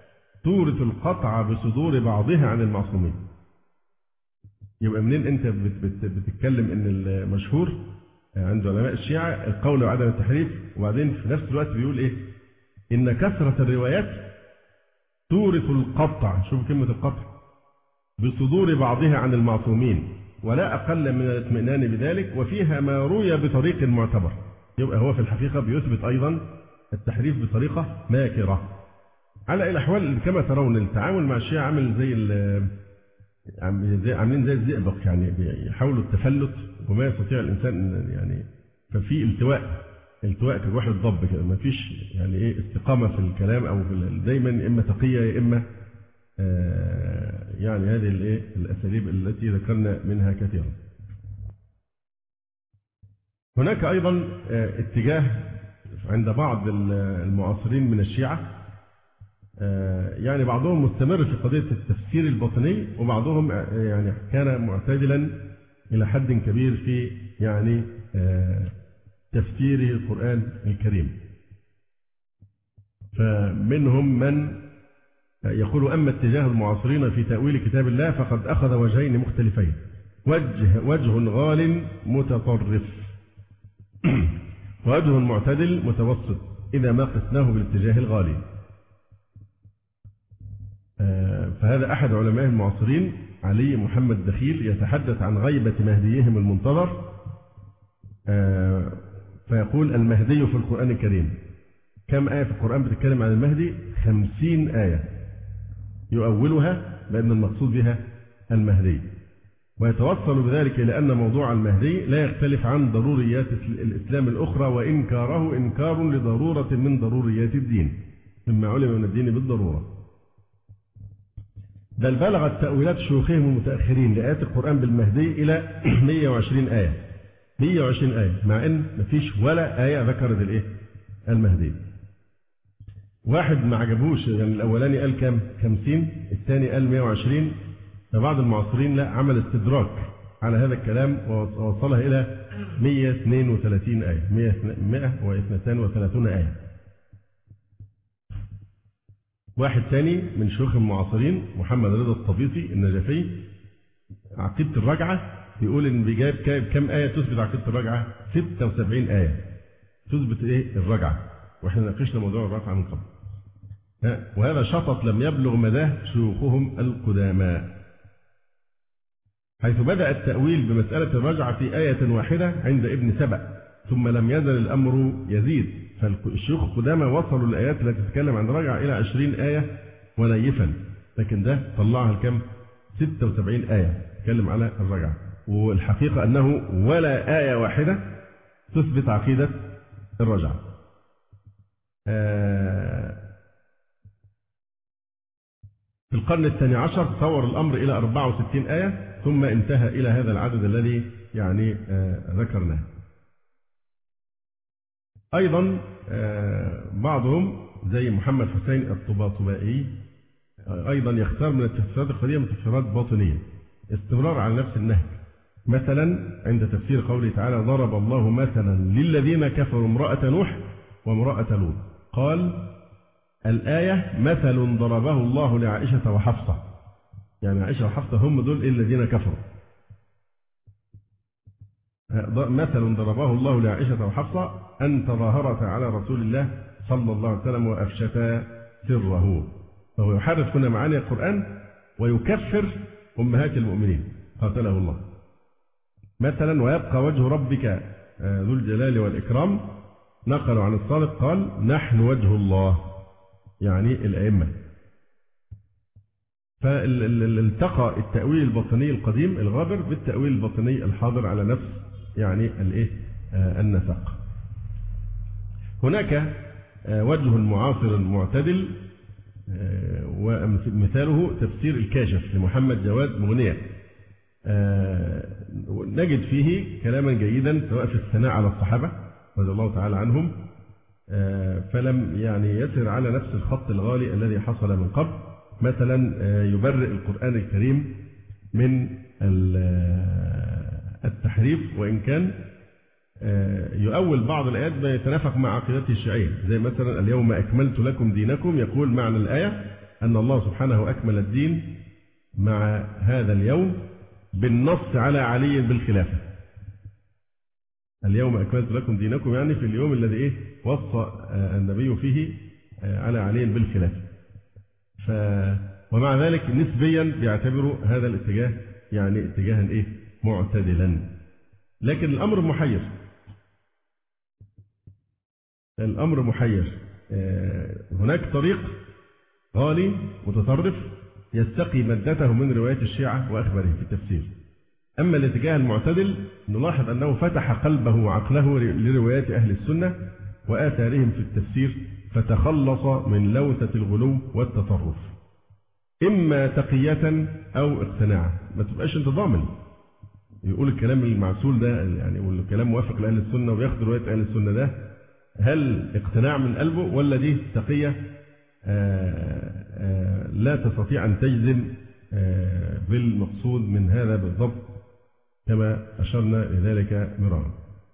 تورث القطع بصدور بعضها عن المعصومين. يبقى منين أنت بتتكلم إن المشهور عند علماء الشيعة القول وعدم التحريف، وبعدين في نفس الوقت بيقول إيه؟ إن كثرة الروايات تورث القطع، شوف كلمة القطع، بصدور بعضها عن المعصومين ولا أقل من الاطمئنان بذلك، وفيها ما روي بطريق معتبر. يبقى هو في الحقيقة بيثبت أيضا التحريف بطريقة ماكرة. على الأحوال كما ترون التعامل مع الشيعة عامل زي زي عاملين زي الزئبق، يعني بيحاولوا التفلت وما يستطيع الإنسان يعني، ففي التواء التواء كروح الضب كده، ما فيش يعني إيه استقامة في الكلام أو في دايما إما تقية يا إما آه يعني هذه الإيه الأساليب التي ذكرنا منها كثيرا. هناك أيضا آه اتجاه عند بعض المعاصرين من الشيعة، يعني بعضهم مستمر في قضية التفسير الباطني، وبعضهم يعني كان معتدلا إلى حد كبير في يعني تفسيره القرآن الكريم. فمنهم من يقول أما اتجاه المعاصرين في تأويل كتاب الله فقد أخذ وجهين مختلفين، وجه وجه غال متطرف ووجه معتدل متوسط إذا ما قسناه بالاتجاه الغالي. فهذا أحد علماء المعاصرين علي محمد دخيل يتحدث عن غيبة مهديهم المنتظر، فيقول المهدي في القرآن الكريم. كم آية في القرآن بتتكلم عن المهدي؟ خمسين آية يؤولها بأن المقصود بها المهدي، ويتوصل بذلك إلى أن موضوع المهدي لا يختلف عن ضروريات الإسلام الأخرى، وإنكاره إنكار لضرورة من ضروريات الدين مما علم من الدين بالضرورة. بل بلغت تأويلات شيوخهم المتأخرين لآيات القرآن بالمهدي إلى مئة وعشرين آية مئة وعشرين آية، مع أن مفيش ولا آية ذكرت الإيه المهدي. واحد ما عجبوش، يعني الأولاني قال كم خمسين، الثاني قال مئة وعشرين، فبعض المعاصرين لا عمل استدراك على هذا الكلام ووصلها إلى مئة واثنين وثلاثين آية مئة واثنين وثلاثين آية. واحد ثاني من شيوخ المعاصرين محمد رضا الطبيسي النجفي عقيدة الرجعة بيقول إن بيجاب كم آية تثبت عقيدة الرجعة؟ ستة وسبعين آية تثبت إيه الرجعة، وإحنا ناقشنا موضوع الرجعة من قبل. وهذا شطط لم يبلغ مداه شيوخهم القداماء، حيث بدأ التأويل بمسألة الرجعة في آية واحدة عند ابن سبأ، ثم لم يزل الأمر يزيد، فالشيوخ القدامى وصلوا الآيات التي تتكلم عن الرجعة إلى عشرين آية ونيفا، لكن ده طلعها الكم؟ ستة وسبعين آية تتكلم على الرجعة. والحقيقة أنه ولا آية واحدة تثبت عقيدة الرجعة. في القرن الثاني عشر تطور الأمر إلى أربعة وستين آية، ثم انتهى إلى هذا العدد الذي يعني ذكرناه. أيضا بعضهم زي محمد حسين الطباطبائي أيضا يختار من التفسيرات القديمة تفسيرات باطنية، استمرار على نفس النهج. مثلا عند تفسير قوله تعالى ضرب الله مثلا للذين كفروا امرأة نوح وامرأة لوط، قال الآية مثل ضربه الله لعائشة وحفصة، يعني عائشة وحفصة هم دول الذين كفروا. مثل ضربه الله لعائشة وحفصة أن تظاهرتا على رسول الله صلى الله عليه وسلم وأفشتا سره، فهو يحرف هنا معاني القرآن ويكفر أمهات المؤمنين قاتله الله. مثلا ويبقى وجه ربك ذو الجلال والإكرام، نقلوا عن الصادق قال نحن وجه الله، يعني الأئمة. فالتقى التأويل الباطني القديم الغابر بالتأويل الباطني الحاضر على نفس يعني الايه النسق. هناك وجه معاصر معتدل، ومثاله تفسير الكاشف لمحمد جواد مغنية، نجد فيه كلاما جيدا سواء في الثناء على الصحابة رضي الله تعالى عنهم، فلم يعني يسر على نفس الخط الغالي الذي حصل من قبل. مثلا يبرئ القرآن الكريم من التحريف، وإن كان يؤول بعض الآيات ما يتنافق مع عقيدته الشيعية، زي مثلا اليوم أكملت لكم دينكم، يقول معنى الآية أن الله سبحانه أكمل الدين مع هذا اليوم بالنص على علي بالخلافة. اليوم أكملت لكم دينكم، يعني في اليوم الذي إيه وصى النبي فيه على علي بالخلافة. ف ومع ذلك نسبيا بيعتبروا هذا الاتجاه يعني اتجاها إيه معتدلا، لكن الأمر محير. الأمر محير. هناك طريق غالي متطرف يستقي مادته من روايات الشيعة وأخبارهم في التفسير. أما الاتجاه المعتدل نلاحظ أنه فتح قلبه وعقله لروايات أهل السنة وآثارهم في التفسير، فتخلص من لوثة الغلو والتطرف، إما تقية أو اقتناعا. ما تبقاش أنت ضامن يقول الكلام المعسول ده يعني والكلام موافق لأهل السنة وياخد رواية أهل السنة ده، هل اقتناع من قلبه ولا دي تقية آآ آآ لا تستطيع أن تجزم بالمقصود من هذا بالضبط كما أشرنا لذلك مرارا.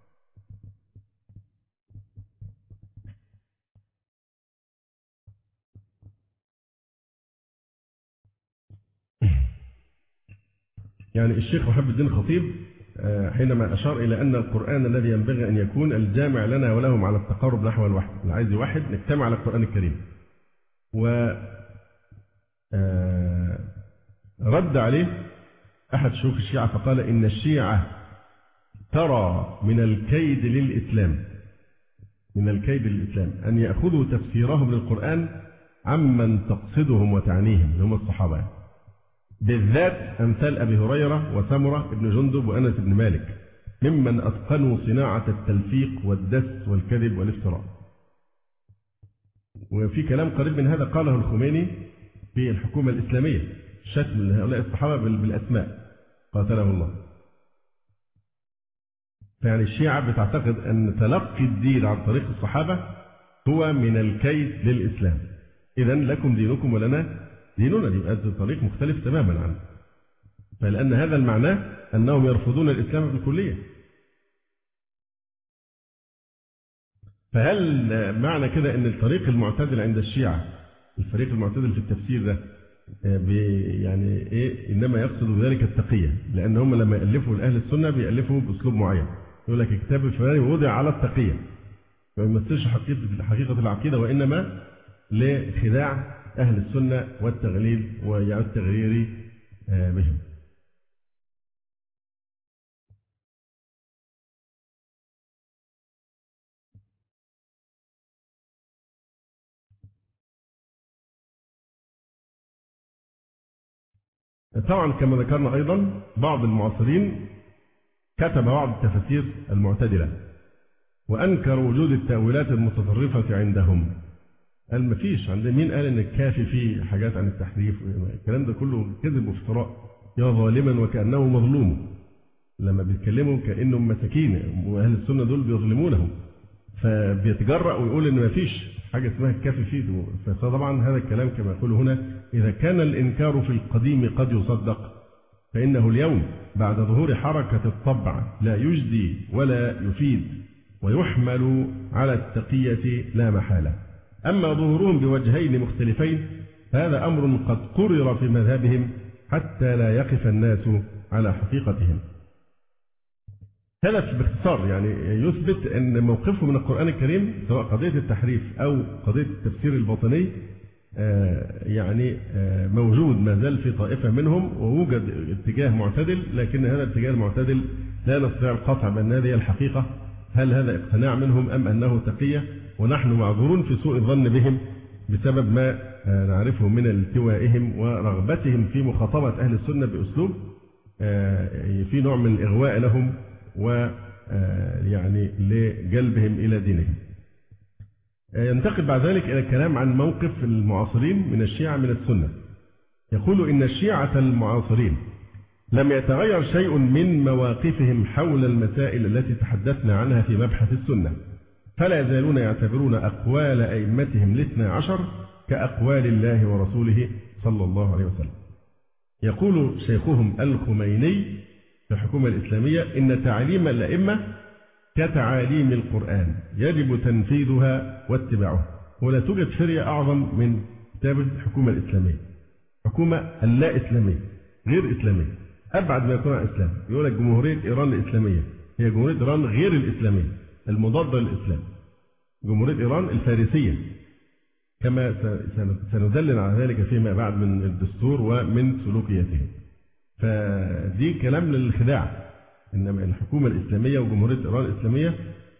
يعني الشيخ محمد الدين الخطيب حينما أشار إلى أن القرآن الذي ينبغي أن يكون الجامع لنا ولهم على التقارب نحو الوحد، اللي عايز واحد نجتمع على القرآن الكريم، و رد عليه أحد شيوخ الشيعة فقال إن الشيعة ترى من الكيد للإسلام من الكيد للإسلام أن يأخذوا تفسيرهم للقرآن عمن تقصدهم وتعنيهم، هم الصحابة، بالذات أمثال أبي هريرة وسمرة بن جندب وأنس بن مالك، ممن أتقنوا صناعة التلفيق والدس والكذب والافتراء. وفي كلام قريب من هذا قاله الخميني في الحكومة الإسلامية، شتم هؤلاء الصحابة بالأسماء قاتله الله. فيعني الشيعة بتعتقد أن تلقي الدين عن طريق الصحابة هو من الكيد للإسلام. إذن لكم دينكم ولنا ديننا، دي هذا الطريق مختلف تماما عنه. فلأن هذا المعنى أنهم يرفضون الإسلام بالكلية. فهل معنى كده أن الطريق المعتدل عند الشيعة، الفريق المعتدل في التفسير ده يعني إيه إنما يقصد بذلك التقية؟ لأن هم لما يألفوا لأهل السنة بيألفوا بأسلوب معين، يقول لك الكتاب الفلاني وضع على التقية، ما يمثلش حقيقة حقيقة العقيدة وإنما لخداع أهل السنة والتغليل والتغيير بهم. طبعا كما ذكرنا أيضا بعض المعاصرين كتب بعض التفاسير المعتدلة وأنكر وجود التأويلات المتطرفة عندهم. قال ما فيش عند مين قال ان الكافي فيه حاجات عن التحريف؟ الكلام ده كله كذب وافتراء. يا ظالما وكأنه مظلوم، لما بيتكلموا كأنهم مساكين واهل السنة دول بيظلمونهم، فبيتجرأ ويقول ان ما فيش حاجة اسمها الكافي فيه. فطبعا هذا الكلام كما يقول هنا إذا كان الإنكار في القديم قد يصدق، فإنه اليوم بعد ظهور حركة الطبع لا يجدي ولا يفيد ويحمل على التقية لا محالة. أما ظهورهم بوجهين مختلفين فهذا أمر قد قرر في مذهبهم حتى لا يقف الناس على حقيقتهم. هذا باختصار يعني يثبت أن موقفه من القرآن الكريم سواء قضية التحريف أو قضية التفسير الباطني يعني موجود ما زال في طائفة منهم، ووجد اتجاه معتدل، لكن هذا الاتجاه المعتدل لا نستطيع القطع بأن هذه الحقيقة. هل هذا اقتناع منهم أم أنه تقية؟ ونحن معذورون في سوء الظن بهم بسبب ما نعرفه من التوائهم ورغبتهم في مخاطبة أهل السنة بأسلوب في نوع من الإغواء لهم ويعني لجلبهم إلى دينهم. ينتقل بعد ذلك إلى الكلام عن موقف المعاصرين من الشيعة من السنة. يقول إن الشيعة المعاصرين لم يتغير شيء من مواقفهم حول المسائل التي تحدثنا عنها في مبحث السنة، فلا يزالون يعتبرون أقوال أئمتهم الاثنى عشر كأقوال الله ورسوله صلى الله عليه وسلم. يقول شيخهم الخميني في الحكومة الإسلامية إن تعليم الأئمة كتعاليم القرآن يجب تنفيذها واتباعها، ولا توجد فرية أعظم من كتابة الحكومة الإسلامية، حكومة اللا إسلامية غير إسلامية، أبعد ما يكون عن الإسلام. يقول لك جمهورية إيران الإسلامية، هي جمهورية إيران غير الإسلامية المضادة للإسلام، جمهورية إيران الفارسية، كما سندلل على ذلك فيما بعد من الدستور ومن سلوكياتهم. فدي كلام للخداع، إنما الحكومة الإسلامية وجمهورية إيران الإسلامية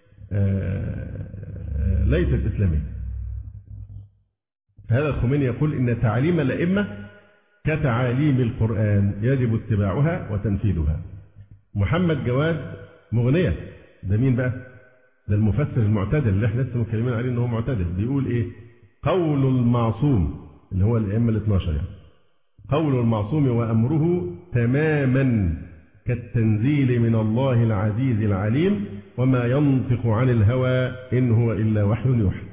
ليست إسلامية. هذا الخميني يقول إن تعاليم الأئمة كتعاليم القرآن يجب اتباعها وتنفيذها. محمد جواد مغنية، ده مين بقى؟ ده المفسر المعتدل اللي احنا لسه متكلمين عليه ان هو معتدل. بيقول ايه؟ قول المعصوم اللي هو الائمه الاثناشر يعني، قول المعصوم وامره تماما كالتنزيل من الله العزيز العليم وما ينطق عن الهوى ان هو الا وحي يوحى.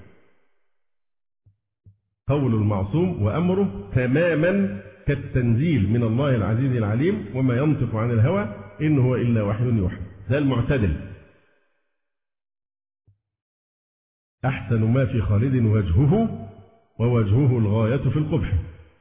قول المعصوم وامره تماما كالتنزيل من الله العزيز العليم وما ينطق عن الهوى ان هو الا وحي يوحى. ده المعتدل. أحسن ما في خالد وجهه ووجهه الغاية في القبح.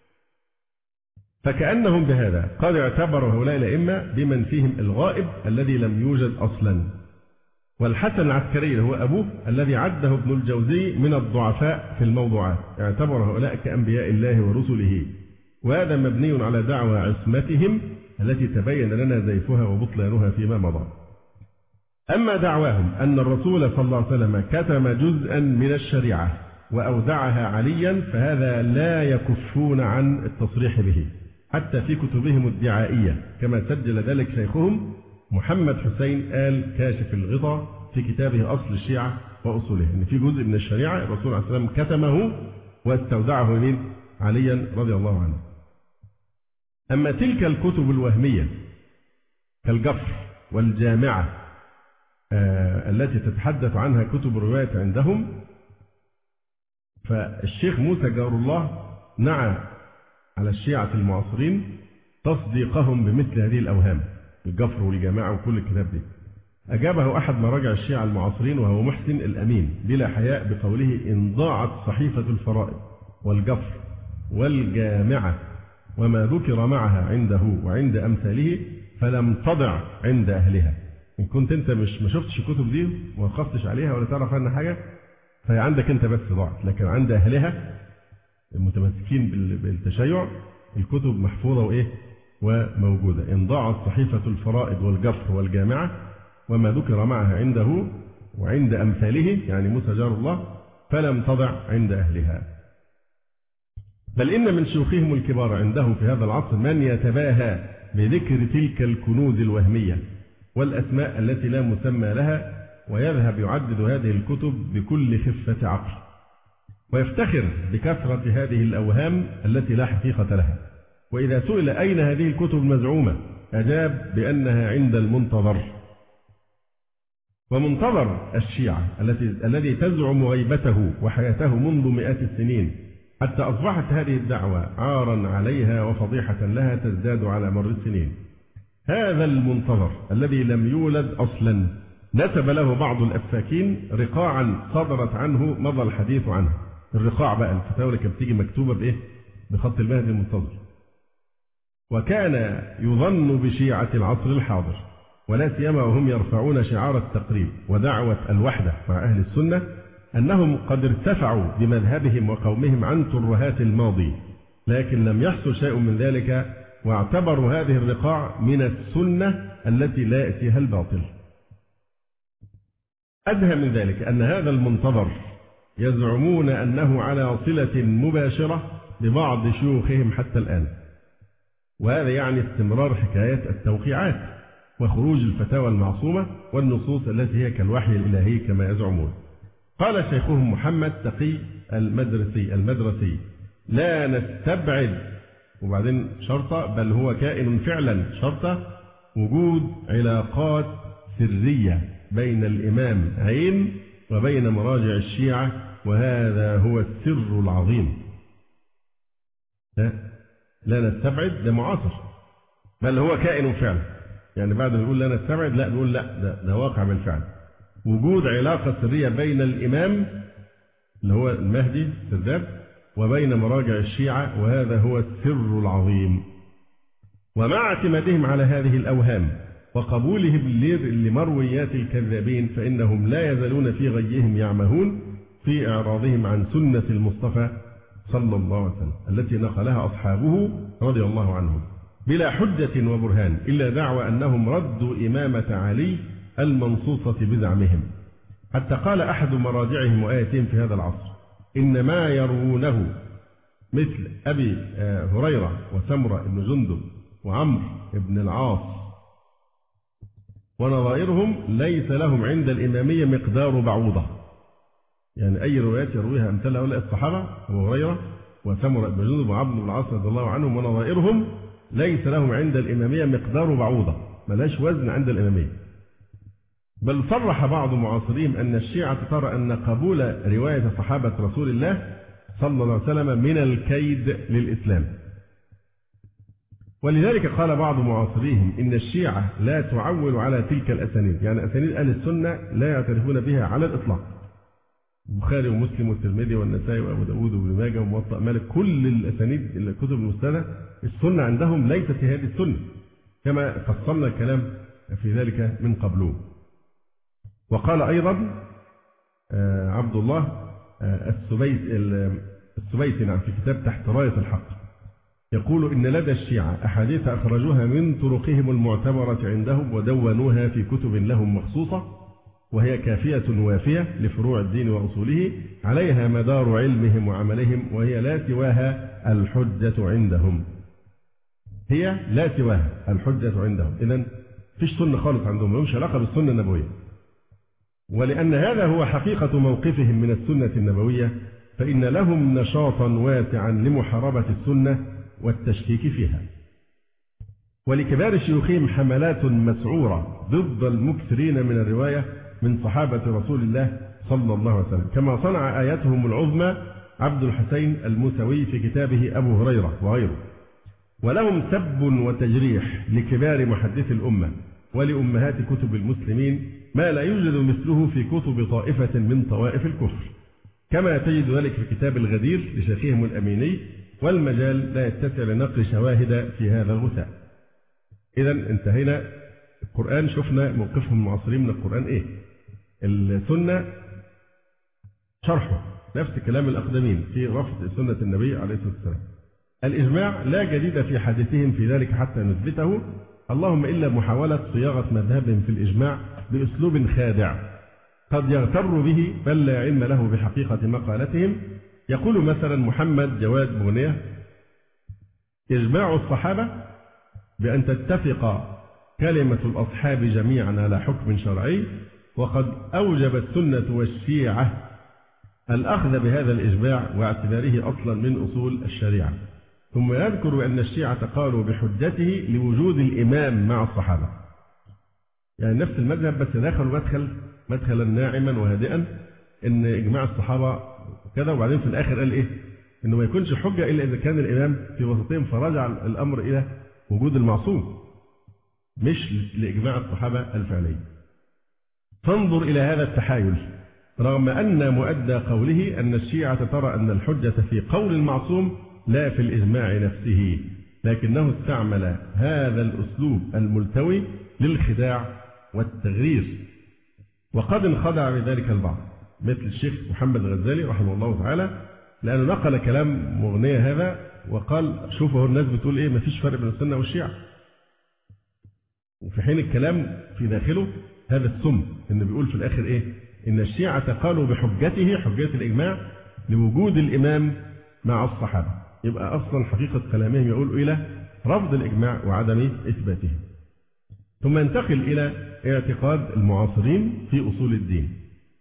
فكأنهم بهذا قد اعتبروا هؤلاء الأئمة بمن فيهم الغائب الذي لم يوجد أصلا. والحسن العسكري هو أبوه الذي عده ابن الجوزي من الضعفاء في الموضوعات، اعتبر هؤلاء كأنبياء الله ورسله، وهذا مبني على دعوى عصمتهم التي تبين لنا زيفها وبطلانها فيما مضى. أما دعواهم أن الرسول صلى الله عليه وسلم كتم جزءا من الشريعة وأودعها عليا فهذا لا يكفون عن التصريح به حتى في كتبهم الدعائية، كما سجل ذلك شيخهم محمد حسين آل كاشف الغطاء في كتابه أصل الشيعة وأصوله، إن في جزء من الشريعة الرسول عليه السلام كتمه واستودعه من عليا رضي الله عنه. أما تلك الكتب الوهمية كالجفر والجامعة آه التي تتحدث عنها كتب الرواية عندهم، فالشيخ موسى جار الله نعى على الشيعة المعاصرين تصديقهم بمثل هذه الأوهام، الجفر والجماعة وكل الكتاب دي. أجابه أحد مراجع الشيعة المعاصرين وهو محسن الأمين بلا حياء بقوله إن ضاعت صحيفة الفرائض والجفر والجامعة وما ذكر معها عنده وعند أمثاله فلم تضع عند أهلها. إن كنت أنت مش ما شفتش الكتب دي وما خفتش عليها ولا تعرف عنها حاجة فهي عندك أنت بس ضاعت، لكن عند أهلها المتمسكين بالتشيع الكتب محفوظة وإيه وموجودة. إن ضاعت صحيفة الفرائض والجفر والجامعة وما ذكر معها عنده وعند أمثاله يعني موسى جار الله فلم تضع عند أهلها. بل إن من شيوخهم الكبار عنده في هذا العصر من يتباهى بذكر تلك الكنوز الوهمية والأسماء التي لا مسمى لها ويذهب يعدد هذه الكتب بكل خفة عقل ويفتخر بكثرة هذه الأوهام التي لا حقيقة لها. وإذا سئل أين هذه الكتب المزعومة أجاب بأنها عند المنتظر. ومنتظر الشيعة التي الذي تزعم غيبته وحياته منذ مئات السنين حتى أصبحت هذه الدعوة عارا عليها وفضيحة لها تزداد على مر السنين. هذا المنتظر الذي لم يولد أصلا نسب له بعض الأفاكين رقاعا صدرت عنه مضى الحديث عنه. الرقاع بقى الفتاوى اللي كانت بتيجي مكتوبة بإيه؟ بخط المهدي المنتظر. وكان يظن بشيعة العصر الحاضر ولا سيما وهم يرفعون شعار التقريب ودعوة الوحدة مع أهل السنة أنهم قد ارتفعوا بمذهبهم وقومهم عن ترهات الماضي، لكن لم يحصل شيء من ذلك واعتبروا هذه الرقاع من السنة التي لا يأتيها الباطل. أدهى من ذلك أن هذا المنتظر يزعمون أنه على صلة مباشرة ببعض شيوخهم حتى الآن، وهذا يعني استمرار حكايات التوقيعات وخروج الفتاوى المعصومة والنصوص التي هي كالوحي الإلهي كما يزعمون. قال شيخهم محمد تقي المدرسي المدرسي لا نستبعد وبعدين شرطة بل هو كائن فعلا شرطة وجود علاقات سرية بين الإمام عين وبين مراجع الشيعة، وهذا هو السر العظيم. لا, لا نستبعد ده معاصر بل هو كائن فعلا، يعني بعد ما نقول لا نستبعد لا نقول لا ده, ده واقع بالفعل. وجود علاقة سرية بين الإمام اللي هو المهدي السرداب وبين مراجع الشيعة، وهذا هو السر العظيم. ومع اعتمادهم على هذه الأوهام وقبولهم لمرويات الكذابين فإنهم لا يزالون في غيهم يعمهون في إعراضهم عن سنة المصطفى صلى الله عليه وسلم التي نقلها أصحابه رضي الله عنهم بلا حجة وبرهان، إلا دعوى أنهم ردوا إمامة علي المنصوصة بزعمهم. حتى قال أحد مراجعهم وآيتهم في هذا العصر: إن ما يروونه مثل أبي هريرة وسمرة بن جندب وعمرو بن العاص ونظائرهم ليس لهم عند الإمامية مقدار بعوضة. يعني أي روايات يرويها أمثال هؤلاء الصحابة أبو هريرة وسمرة بن جندب وعمرو بن العاص رضي الله عنهم ونظائرهم ليس لهم عند الإمامية مقدار بعوضة، ملاش وزن عند الإمامية. بل صرح بعض معاصرين أن الشيعة ترى أن قبول رواية صحابة رسول الله صلى الله عليه وسلم من الكيد للإسلام. ولذلك قال بعض معاصريهم إن الشيعة لا تعول على تلك الأسانيد، يعني أسانيد أهل السنة لا يعترفون بها على الإطلاق. البخاري ومسلم والترمذي والنسائي وأبو داود وابن ماجه وموطأ مالك، كل الأسانيد الكتب المسندة السنة عندهم ليست هذه السنة، كما فصلنا الكلام في ذلك من قبله. وقال أيضا عبد الله السبيت السبيتي نعم في كتاب تحت راية الحق يقول إن لدى الشيعة أحاديث أخرجوها من طرقهم المعتبرة عندهم ودونوها في كتب لهم مخصوصة، وهي كافية وافية لفروع الدين وأصوله عليها مدار علمهم وعملهم، وهي لا سواها الحجة عندهم. هي لا سواها الحجة عندهم. إذن فيش سنة خالص عندهم، ملهمش علاقة بالسنة النبوية. ولأن هذا هو حقيقة موقفهم من السنة النبوية فإن لهم نشاطا واسعا لمحاربة السنة والتشكيك فيها. ولكبار شيوخهم حملات مسعورة ضد المكثرين من الرواية من صحابة رسول الله صلى الله عليه وسلم، كما صنع آياتهم العظمى عبد الحسين الموسوي في كتابه أبو هريرة وغيره. ولهم سب وتجريح لكبار محدثي الأمة ولأمهات كتب المسلمين ما لا يوجد مثله في كتب طائفة من طوائف الكفر، كما تجد ذلك في كتاب الغدير لشيخهم الأميني، والمجال لا يتسع لنقل شواهد في هذا الغثاء. إذا انتهينا القرآن، شفنا موقفهم المعاصرين من القرآن إيه. السنة شرحه نفس كلام الأقدمين في رفض سنة النبي عليه الصلاة والسلام. الإجماع لا جديد في حديثهم في ذلك حتى نثبته، اللهم إلا محاولة صياغة مذهبهم في الإجماع بأسلوب خادع قد يغتر به بل لا علم له بحقيقة مقالتهم. يقول مثلا محمد جواد بغنية: إجماع الصحابة بأن تتفق كلمة الأصحاب جميعا على حكم شرعي، وقد أوجب السنة والشيعة الأخذ بهذا الإجماع واعتباره أصلا من أصول الشريعة. ثم يذكر أن الشيعة قالوا بحجته لوجود الإمام مع الصحابة، يعني نفس المذهب بس دخلوا مدخل مدخلا ناعما وهادئا ان اجماع الصحابه كذا، وبعدين في الاخر قال ايه؟ انه ما يكونش حجه الا اذا كان الامام في وسطهم، فرجع الامر الى وجود المعصوم مش لاجماع الصحابه الفعلي. فانظر الى هذا التحايل، رغم ان مؤدى قوله ان الشيعه ترى ان الحجه في قول المعصوم لا في الاجماع نفسه، لكنه استعمل هذا الاسلوب الملتوي للخداع والتغرير، وقد انخدع بذلك البعض مثل الشيخ محمد الغزالي رحمه الله تعالى، لأنه نقل كلام مغنية هذا وقال شوفوا الناس بتقول إيه، مفيش فرق بين السنة والشيعة، وفي حين الكلام في داخله هذا السم، إنه بيقول في الآخر إيه؟ إن الشيعة قالوا بحجته حجة الإجماع لوجود الإمام مع الصحابة، يبقى أصلا حقيقة كلامهم يقول إلى رفض الإجماع وعدم إثباته. ثم ينتقل إلى اعتقاد المعاصرين في أصول الدين.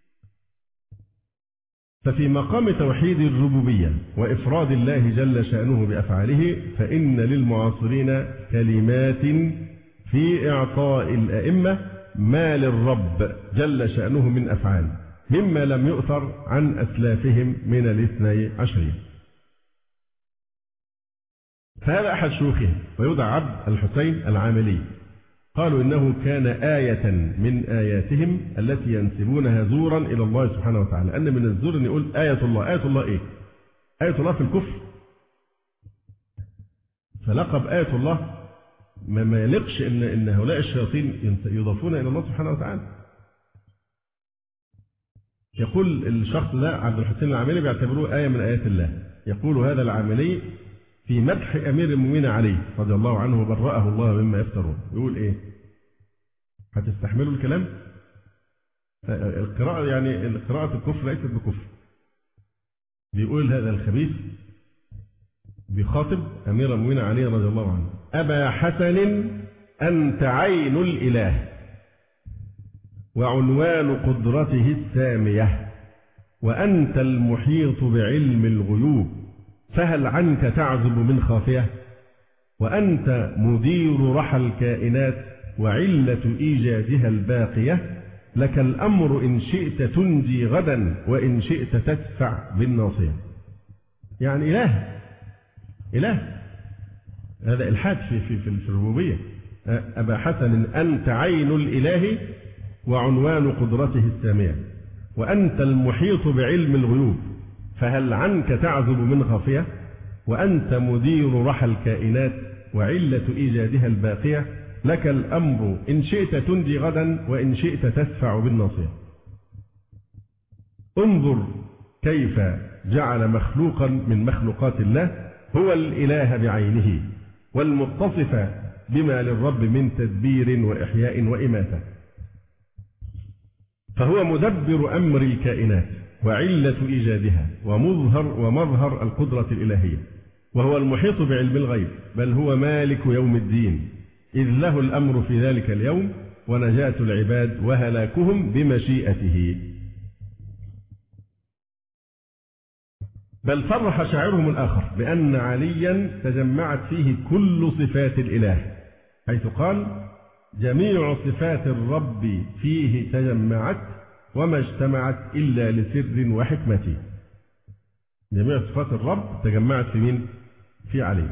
ففي مقام توحيد الربوبية وإفراد الله جل شأنه بأفعاله، فإن للمعاصرين كلمات في إعطاء الأئمة ما للرب جل شأنه من أفعال، مما لم يؤثر عن أسلافهم من الاثني عشرية. فهذا أحد شيوخهم ويدعى عبد الحسين العاملي، قالوا إنه كان آية من آياتهم التي ينسبونها زورا إلى الله سبحانه وتعالى، أن من الزور أن يقول آية الله. آية الله إيه؟ آية الله في الكفر. فلقب آية الله ما ما يليقش إن إن هؤلاء الشياطين يضافون إلى الله سبحانه وتعالى. يقول الشخص ده عبد الحسين العاملي بيعتبروه آية من آيات الله. يقول هذا العاملي في مدح أمير المؤمنين علي رضي الله عنه وبرأه الله مما يفترون. يقول إيه؟ هتستحملوا الكلام؟ القراءة يعني قراءة الكفر ليست بكفر. بيقول هذا الخبيث بيخاطب أمير المؤمنين علي رضي الله عنه: أبا حسن أنت عين الإله وعنوان قدرته السامية وأنت المحيط بعلم الغيوب فهل عنك تعزب من خافية وأنت مدير رحى الكائنات وعلة إيجادها الباقية لك الأمر إن شئت تنجي غدا وإن شئت تدفع بالناصية. يعني إله إله هذا الحاد في في في الربوبية. أبا حسن أنت عين الإله وعنوان قدرته السامية وأنت المحيط بعلم الغيوب فهل عنك تعزب من خافية وأنت مدير رحى الكائنات وعلة إيجادها الباقية لك الأمر إن شئت تنجي غدا وإن شئت تدفع بالناصية. انظر كيف جعل مخلوقا من مخلوقات الله هو الإله بعينه والمتصف بما للرب من تدبير وإحياء وإماتة، فهو مدبر أمر الكائنات وعلة إيجادها ومظهر ومظهر القدرة الإلهية، وهو المحيط بعلم الغيب، بل هو مالك يوم الدين إذ له الأمر في ذلك اليوم ونجاة العباد وهلاكهم بمشيئته. بل صرح شاعرهم الآخر بأن عليا تجمعت فيه كل صفات الإله، حيث قال: جميع صفات الرب فيه تجمعت وما اجتمعت إلا لسر وحكمة. جميع صفات الرب تجمعت في مين؟ في علي.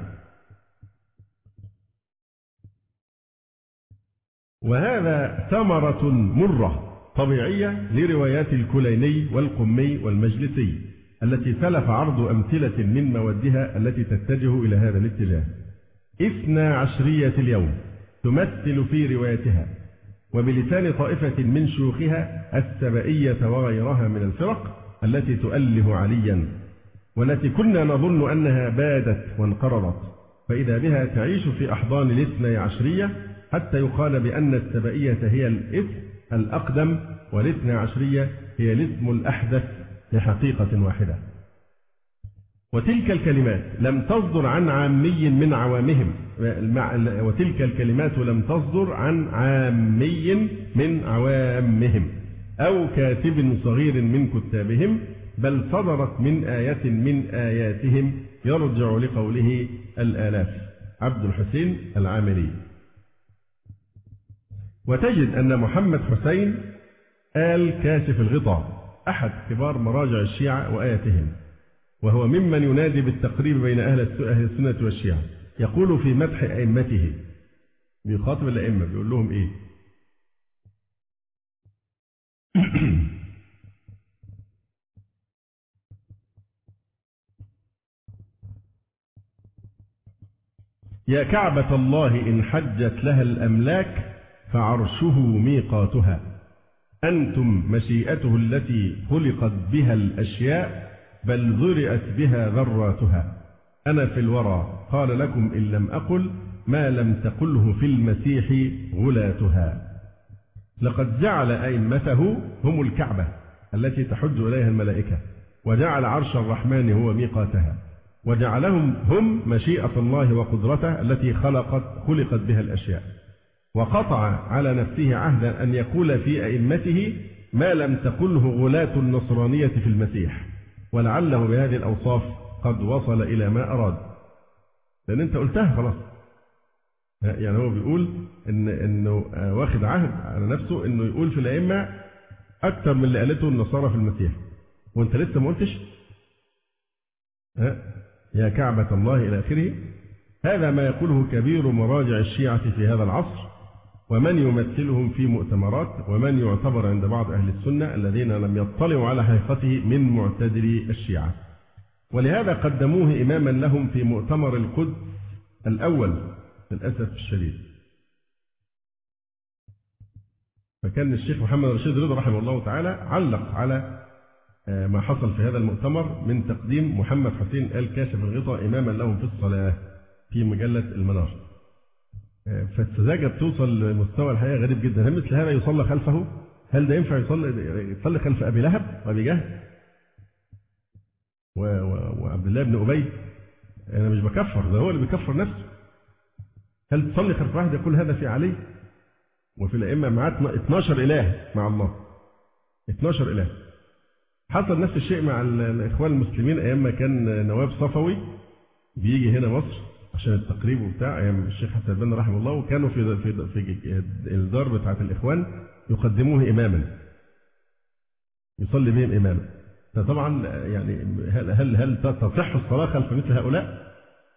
وهذا ثمرة مرة طبيعية لروايات الكليني والقمي والمجلسي التي سلف عرض أمثلة من مودها التي تتجه إلى هذا الاتجاه. إثنى عشرية اليوم تمثل في روايتها وبلسان طائفة من شيوخها السبائية وغيرها من الفرق التي تؤله عليا والتي كنا نظن أنها بادت وانقرضت، فإذا بها تعيش في أحضان الاثنى عشرية حتى يقال بأن السبائية هي الاسم الأقدم والاثنى عشرية هي الاسم الأحدث لحقيقة واحدة. وتلك الكلمات لم تصدر عن عامي من عوامهم، وتلك الكلمات لم تصدر عن عامي من عوامهم أو كاتب صغير من كتابهم، بل صدرت من آية من آياتهم يرجع لقوله الآلاف. عبد الحسين العاملي. وتجد أن محمد حسين آل كاشف الغطاء أحد كبار مراجع الشيعة وآياتهم، وهو ممن ينادي بالتقريب بين أهل السنة والشيعة. يقول في مدح أئمته، بيخاطب الأئمة بيقول لهم إيه؟ يا كعبة الله إن حجت لها الأملاك فعرشه ميقاتها، أنتم مشيئته التي خلقت بها الأشياء بل ذرئت بها ذراتها. أنا في الورى قال لكم إن لم أقل ما لم تقله في المسيح غلاتها. لقد جعل أئمته هم الكعبة التي تحج إليها الملائكة، وجعل عرش الرحمن هو ميقاتها، وجعلهم هم مشيئة الله وقدرته التي خلقت خلقت بها الأشياء، وقطع على نفسه عهدا أن يقول في أئمته ما لم تقله غلاة النصرانية في المسيح، ولعله بهذه الأوصاف قد وصل إلى ما أراد، لأن أنت قلتها خلاص. يعني هو بيقول إن إنه واخد عهد على نفسه إنه يقول في الأئمة أكثر من اللي قالته النصارى في المسيح، وأنت لسه ما قلتش. يا كعبة الله إلى آخره. هذا ما يقوله كبير مراجع الشيعة في هذا العصر، ومن يمثلهم في مؤتمرات، ومن يعتبر عند بعض أهل السنة الذين لم يطلعوا على حقيقته من معتدلي الشيعة. ولهذا قدموه إماما لهم في مؤتمر القدس الأول للأسف الشديد. فكان الشيخ محمد رشيد رضا رحمه الله تعالى علق على ما حصل في هذا المؤتمر من تقديم محمد حسين آل كاشف الغطاء إماما لهم في الصلاة في مجلة المنار. فالسذاجة بتوصل لمستوى الحقيقة غريب جدا. هل مثل هذا يصلى خلفه؟ هل ده ينفع يصلي يصلي خلف أبي لهب وأبي جهل وعبد الله بن أبي؟ أنا مش بكفر، ده هو اللي بيكفر نفسه. هل تصلي خلف واحد يقول هذا في علي وفي الأئمة معاه اثناشر إله مع الله، اثناشر إله. حصل نفس الشيء مع الإخوان المسلمين أيام ما كان نواب صفوي بيجي هنا مصر عشان التقريب وبتاع أيام الشيخ حسن البنا رحمه الله، وكانوا في في في الدار بتاعة الإخوان يقدموه إماما يصلي بهم إماما. فطبعا يعني هل هل هل تصح الصلاة خلف مثل هؤلاء؟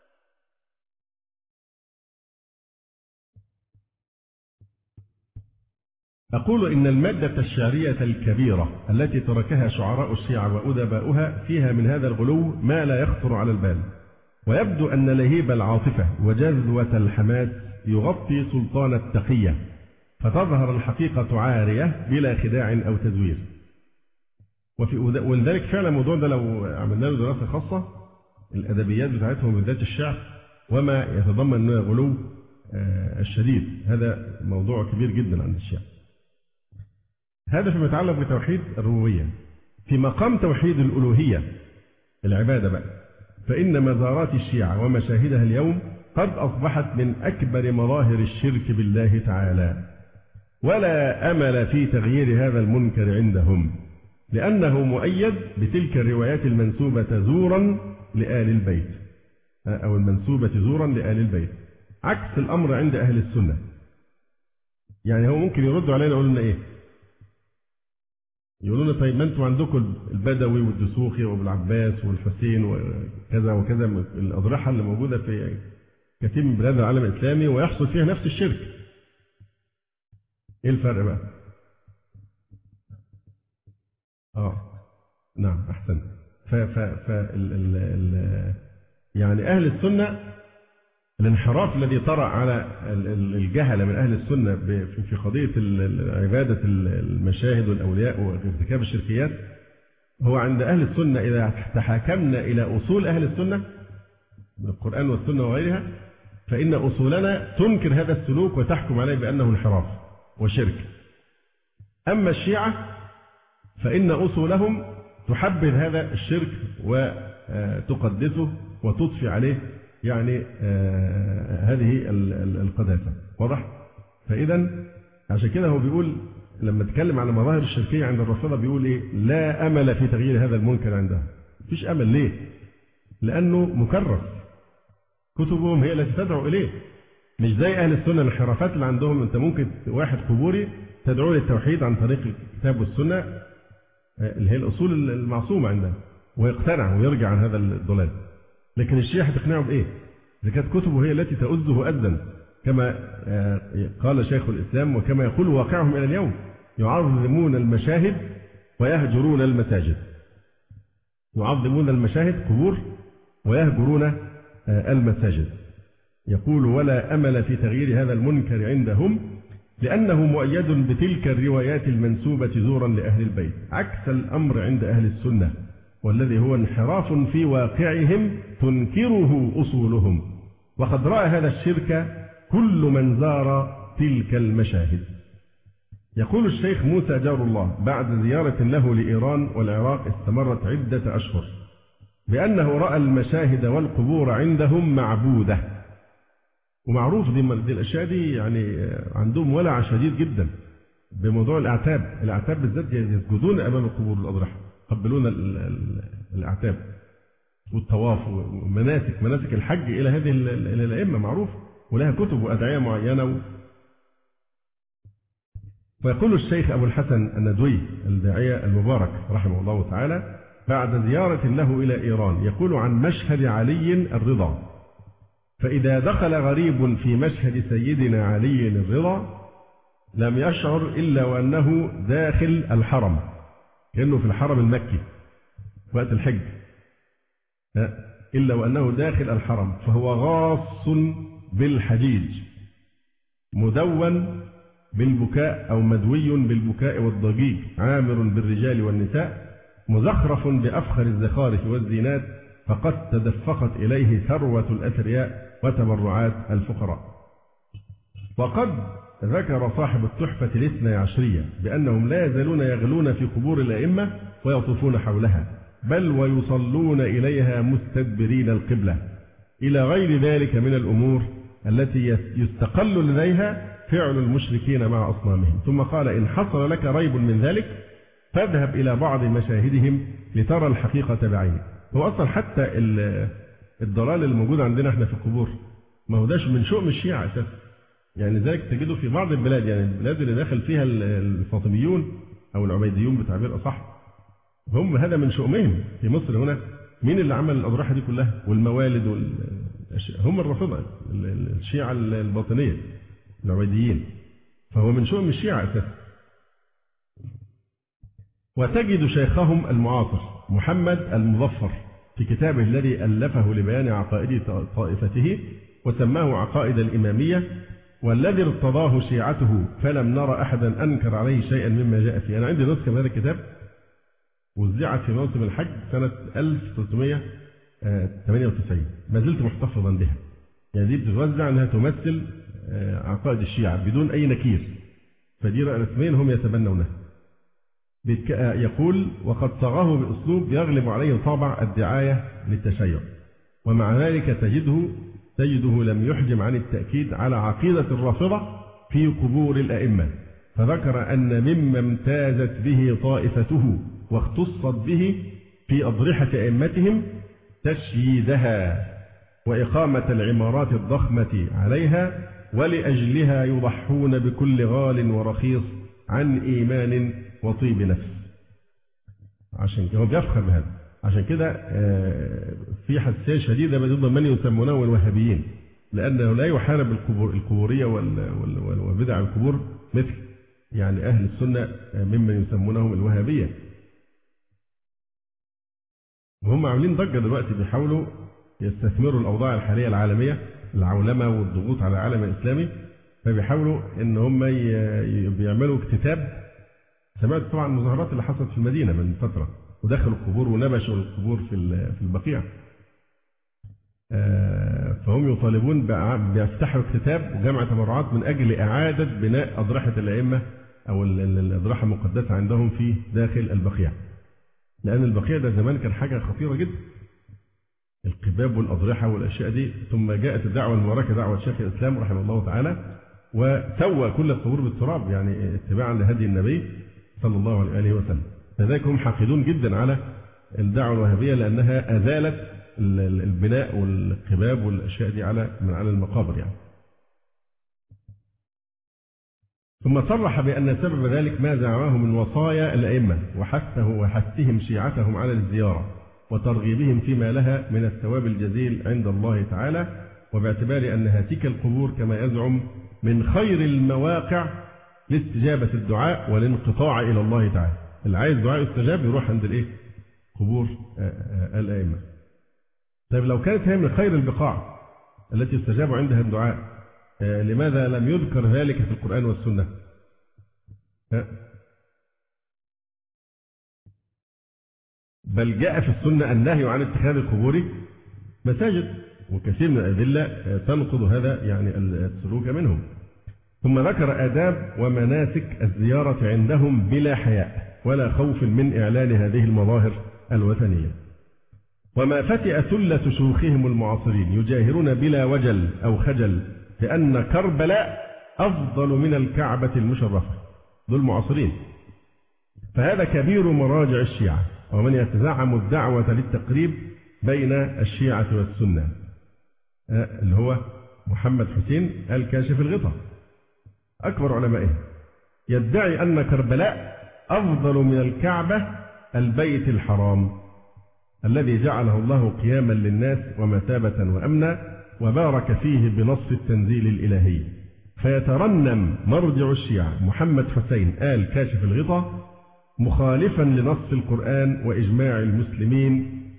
أقول إن المادة الشعرية الكبيرة التي تركها شعراء الشيعة وأدباؤها فيها من هذا الغلو ما لا يخطر على البال، ويبدو أن لهيب العاطفة وجذوة الحماس يغطي سلطان التقية، فتظهر الحقيقة عارية بلا خداع أو تزوير. وفي ولذلك فعلا الموضوع ده لو عملنا له دراسة خاصة، الأدبيات بتاعتهم بالذات الشعر وما يتضمن من الغلو الشديد، هذا موضوع كبير جدا عند الشيعة. هذا فيما يتعلق بتوحيد الربوبية. في مقام توحيد الألوهية العبادة بقى، فإن مزارات الشيعة ومشاهدها اليوم قد أصبحت من أكبر مظاهر الشرك بالله تعالى، ولا أمل في تغيير هذا المنكر عندهم، لأنه مؤيد بتلك الروايات المنسوبة زورا لآل البيت، أو المنسوبة زورا لآل البيت، عكس الأمر عند أهل السنة. يعني هو ممكن يردوا علينا يقولوا لنا إيه؟ يقولون لنا طيب ما أنتم عندكم البدوي والدسوقي وابو العباس والحسين وكذا وكذا من الأضرحة اللي موجودة في كثير من بلاد العالم الإسلامي ويحصل فيها نفس الشرك. إيه الفرق بقى؟ آه نعم أحسن. ف ف ف ال ال ال يعني أهل السنة الانحراف الذي طرأ على الجهل من أهل السنة في قضية عبادة المشاهد والأولياء وارتكاب الشركيات، هو عند أهل السنة إذا تحاكمنا إلى أصول أهل السنة من القرآن والسنة وغيرها، فإن أصولنا تنكر هذا السلوك وتحكم عليه بأنه انحراف وشرك. أما الشيعة فإن أصولهم تحبذ هذا الشرك وتقدسه وتضفي عليه يعني آه هذه القداسة. واضح؟ فإذا عشان كده هو بيقول لما تكلم على مظاهر الشركية عند الرافضة بيقول إيه؟ لا أمل في تغيير هذا المنكر عندها. مفيش أمل. ليه؟ لأنه مكرس، كتبهم هي التي تدعو إليه، مش زي أهل السنة الانحرافات اللي عندهم. أنت ممكن واحد قبوري تدعو للتوحيد عن طريق الكتاب والسنة اللي هي الأصول المعصومة عندنا، ويقتنع ويرجع عن هذا الضلال. لكن الشيعة تقنعه بإيه؟ إذا كانت كتبه هي التي تؤذه أذًا، كما قال شيخ الإسلام وكما يقول واقعهم إلى اليوم، يعظمون المشاهد ويهجرون المساجد. يعظمون المشاهد قبور ويهجرون المساجد. يقول ولا أمل في تغيير هذا المنكر عندهم لأنه مؤيد بتلك الروايات المنسوبة زورا لأهل البيت، عكس الأمر عند أهل السنة، والذي هو انحراف في واقعهم تنكره أصولهم. وقد رأى هذا الشرك كل من زار تلك المشاهد. يقول الشيخ موسى جار الله بعد زيارة له لإيران والعراق استمرت عدة أشهر بأنه رأى المشاهد والقبور عندهم معبودة. ومعروف دي, دي الأشياء دي يعني عندهم ولع شديد جدا بموضوع الأعتاب. الأعتاب بالذات يسجدون أمام القبور الأضرحة، يقبلون الأعتاب والطواف ومناسك مناسك الحج إلى هذه الأئمة معروف، ولها كتب وأدعية معينة. ويقول الشيخ أبو الحسن الندوي الداعية المبارك رحمه الله تعالى بعد زيارة له إلى إيران يقول عن مشهد علي الرضا: فإذا دخل غريب في مشهد سيدنا علي الرضا لم يشعر إلا وأنه داخل الحرم، كأنه في الحرم المكي وقت الحج. إلا وأنه داخل الحرم، فهو غاص بالحجيج، مدون بالبكاء أو مدوي بالبكاء والضجيج، عامر بالرجال والنساء، مزخرف بأفخر الزخارف والزينات، فقد تدفقت إليه ثروة الأثرياء وتبرعات الفقراء. وقد ذكر صاحب التحفة الاثنى عشرية بأنهم لا يزالون يغلون في قبور الأئمة ويطوفون حولها، بل ويصلون إليها مستدبرين القبلة، إلى غير ذلك من الأمور التي يستقل لديها فعل المشركين مع أصنامهم. ثم قال: إن حصل لك ريب من ذلك فاذهب إلى بعض مشاهدهم لترى الحقيقة بعينك. هو أصلا حتى الضلال الموجود عندنا احنا في القبور ما هو داش من شؤم الشيعة أساسا، يعني ذلك تجده في بعض البلاد، يعني البلاد اللي داخل فيها الفاطميون أو العبيديون بتعبير أصح، هم هذا من شؤمهم. في مصر هنا مين اللي عمل الأضرحة دي كلها والموالد والأشياء؟ هم الرافضة الشيعة الباطنية العبيديين، فهو من شؤم الشيعة أساسا. وتجد شيخهم المعاصر محمد المظفر في كتابه الذي ألفه لبيان عقائد طائفته وسماه عقائد الإمامية، والذي ارتضاه شيعته فلم نرى أحدا أنكر عليه شيئا مما جاء فيه. أنا عندي نسخة من هذا الكتاب وزعت في موسم الحج سنة ألف وثلاثمائة وثمانية وتسعين، ما زلت محتفظا بها. يعني دي بتتوزع أنها تمثل عقائد الشيعة بدون أي نكير، فدي رسميا هم يتبنونها. يقول: وقد صاغه بأسلوب يغلب عليه طابع الدعاية للتشيع، ومع ذلك تجده تجده لم يحجم عن التأكيد على عقيدة الرافضة في قبور الأئمة، فذكر أن مما امتازت به طائفته واختصت به في أضرحة أئمتهم تشييدها وإقامة العمارات الضخمة عليها، ولأجلها يضحون بكل غال ورخيص عن إيمان وطيب نفس. عشان كده هو بيفخر بهذا. عشان كده في حساسية شديدة ضد من يسمونه الوهابيين، لأنه لا يحارب القبور القبورية وبدع القبور مثل يعني أهل السنة ممن يسمونهم الوهابية. وهم عاملين ضجة دلوقتي، بيحاولوا يستثمروا الأوضاع الحالية العالمية، العولمة والضغوط على العالم الإسلامي، فبيحاولوا إن هم بيعملوا اكتتاب. سمعت طبعا المظاهرات اللي حصلت في المدينة من فترة، ودخلوا القبور ونبشوا القبور في في البقيع. فهم يطالبون بيفتحوا اكتتاب وجمع تبرعات من أجل إعادة بناء أضرحة الأئمة أو الأضرحة المقدسة عندهم في داخل البقيع، لأن البقيع ده زمان كان حاجة خطيرة جدا، القباب والأضرحة والأشياء دي. ثم جاءت الدعوة المباركة دعوة شيخ الإسلام رحمه الله تعالى وسوى كل القبور بالتراب، يعني اتباعا لهدي النبي صلى الله عليه وسلم. لذلك هم حاقدون جدا على الدعوة الوهابية، لأنها أزالت البناء والقباب والأشياء دي على من على المقابر يعني. ثم صرح بأن سبب ذلك ما زعمه من وصايا الأئمة وحثه وحثهم شيعتهم على الزيارة وترغيبهم فيما لها من الثواب الجزيل عند الله تعالى، وباعتبار أن هاتيك القبور كما يزعم من خير المواقع لاستجابة الدعاء والانقطاع إلى الله تعالى. اللي عايز دعاء يستجاب يروح عند الإيه؟ قبور الأئمة. طيب لو كانت هي من خير البقاع التي يستجاب عندها الدعاء، لماذا لم يذكر ذلك في القرآن والسنة؟ بل جاء في السنة النهي عن اتخاذ القبور مساجد، وكثير من الأدلة تنقض هذا يعني السلوك منهم. ثم ذكر آداب ومناسك الزيارة عندهم بلا حياء ولا خوف من إعلان هذه المظاهر الوثنية. وما فتئ ثلة شيوخهم المعاصرين يجاهرون بلا وجل أو خجل بأن كربلاء أفضل من الكعبة المشرفة، دول معاصرين. فهذا كبير مراجع الشيعة ومن يتزعم الدعوة للتقريب بين الشيعة والسنة، اللي هو محمد حسين الكاشف الغطاء أكبر علمائه، يدعي أن كربلاء أفضل من الكعبة البيت الحرام الذي جعله الله قياما للناس ومثابة وأمنا وبارك فيه بنص التنزيل الإلهي. فيترنم مرجع الشيعة محمد حسين آل كاشف الغطاء مخالفا لنص القرآن وإجماع المسلمين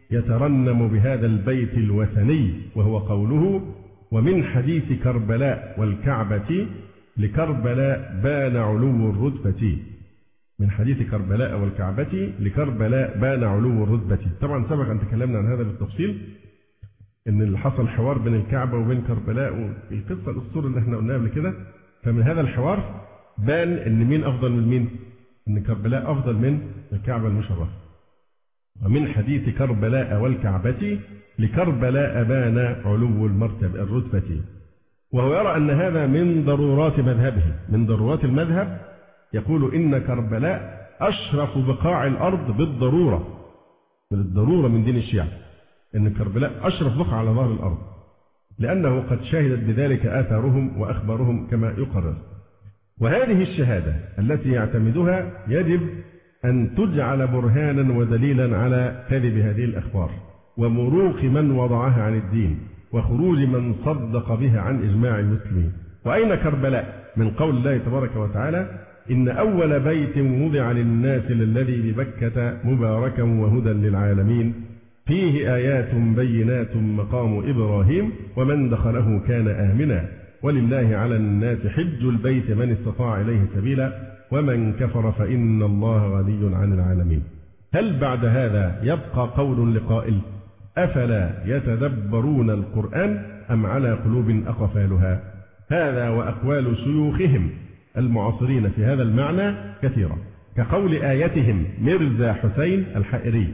يترنم بهذا البيت الوثني، وهو قوله: ومن حديث كربلاء والكعبة لكربلاء بان علو الرتبة. من حديث كربلاء والكعبة لكربلاء بان علو الرتبة. طبعا سبق أن تكلمنا عن هذا بالتفصيل، إن اللي حصل حوار بين الكعبة وبين كربلاء، والقصة الأسطورة اللي احنا قلناها قبل كده. فمن هذا الحوار بان إن مين أفضل من مين؟ إن كربلاء أفضل من الكعبة المشرفة. ومن حديث كربلاء والكعبة لكربلاء بان علو المرتبة الرتبة. وهو يرى أن هذا من ضرورات مذهبه، من ضرورات المذهب. يقول إن كربلاء أشرف بقاع الأرض بالضرورة، بالضرورة من دين الشيعة، إن كربلاء أشرف بقعة على ظهر الأرض، لأنه قد شهدت بذلك آثارهم وأخبارهم كما يقرر. وهذه الشهادة التي يعتمدها يجب أن تجعل برهانا ودليلا على كذب هذه الأخبار، ومروق من وضعها عن الدين، وخروج من صدق بها عن إجماع المسلمين. وأين كربلاء؟ من قول الله تبارك وتعالى: إن أول بيت وضع للناس للذي ببكة مباركا وهدى للعالمين فيه آيات بينات مقام إبراهيم ومن دخله كان آمنا ولله على الناس حج البيت من استطاع إليه سبيلا ومن كفر فإن الله غني عن العالمين. هل بعد هذا يبقى قول لقائل: أفلا يتدبرون القرآن أم على قلوب أقفالها؟ هذا وأقوال شيوخهم المعاصرين في هذا المعنى كثيرة، كقول آيتهم مرزا حسين الحائري: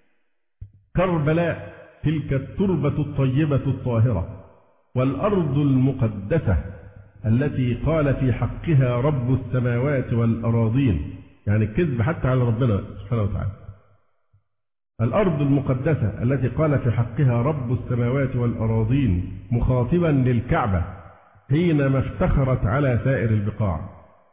كربلاء تلك التربة الطيبة الطاهرة والأرض المقدسة التي قال في حقها رب السماوات والأراضين، يعني الكذب حتى على ربنا سبحانه وتعالى. الأرض المقدسة التي قال في حقها رب السماوات والأراضين، مخاطبا للكعبة حينما افتخرت على سائر البقاع: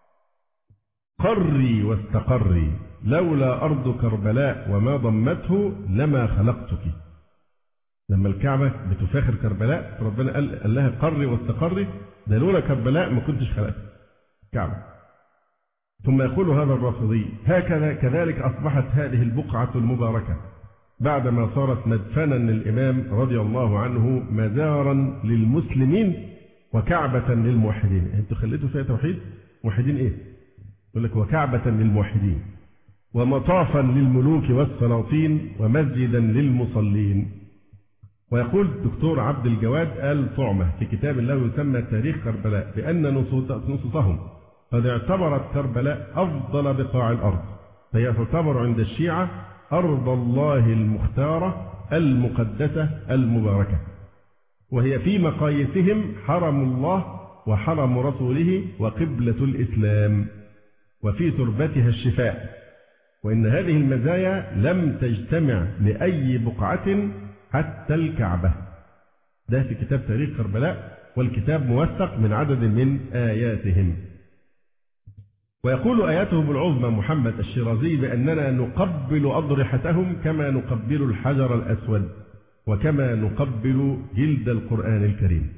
قري واستقري لولا أرض كربلاء وما ضمته لما خلقتك. لما الكعبة بتفاخر كربلاء ربنا قال, قال لها قري واستقري، ده لولا كربلاء ما كنتش خلقت الكعبة. ثم يقول هذا الرافضي: هكذا كذلك أصبحت هذه البقعة المباركة بعدما صارت مدفنا للإمام رضي الله عنه مزارا للمسلمين وكعبة للموحدين. انتوا خليتوا فيها توحيد؟ موحدين ايه؟ يقول لك وكعبة للموحدين ومطافا للملوك والسلاطين ومسجدا للمصلين. ويقول الدكتور عبد الجواد آل طعمة في كتاب له يسمى تاريخ كربلاء بأن نصوصهم قد اعتبرت كربلاء أفضل بقاع الأرض، فهي تعتبر عند الشيعة أرض الله المختارة المقدسة المباركة، وهي في مقاييسهم حرم الله وحرم رسوله وقبلة الإسلام، وفي تربتها الشفاء. وإن هذه المزايا لم تجتمع لأي بقعة حتى الكعبة. ده في كتاب تاريخ كربلاء، والكتاب موثق من عدد من آياتهم. ويقول آياتهم العظمى محمد الشيرازي بأننا نقبل أضرحتهم كما نقبل الحجر الأسود وكما نقبل جلد القرآن الكريم.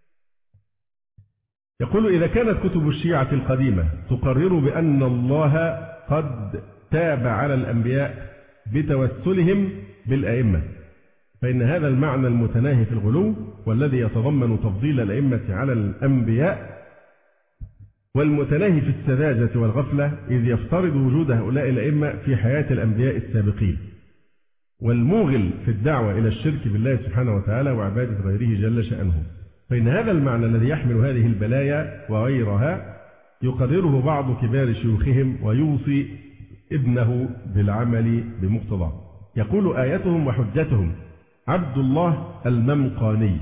يقول: إذا كانت كتب الشيعة القديمة تقرر بأن الله قد تاب على الأنبياء بتوسلهم بالأئمة، فإن هذا المعنى المتناهي في الغلو والذي يتضمن تفضيل الأئمة على الأنبياء، والمتناهي في السذاجة والغفلة، إذ يفترض وجود هؤلاء الأئمة في حياة الأنبياء السابقين، والموغل في الدعوة إلى الشرك بالله سبحانه وتعالى وعبادة غيره جل شأنه. فإن هذا المعنى الذي يحمل هذه البلايا وغيرها يقرره بعض كبار شيوخهم ويوصي ابنه بالعمل بمقتضاه. يقول آيتهم وحجتهم عبد الله الممقاني: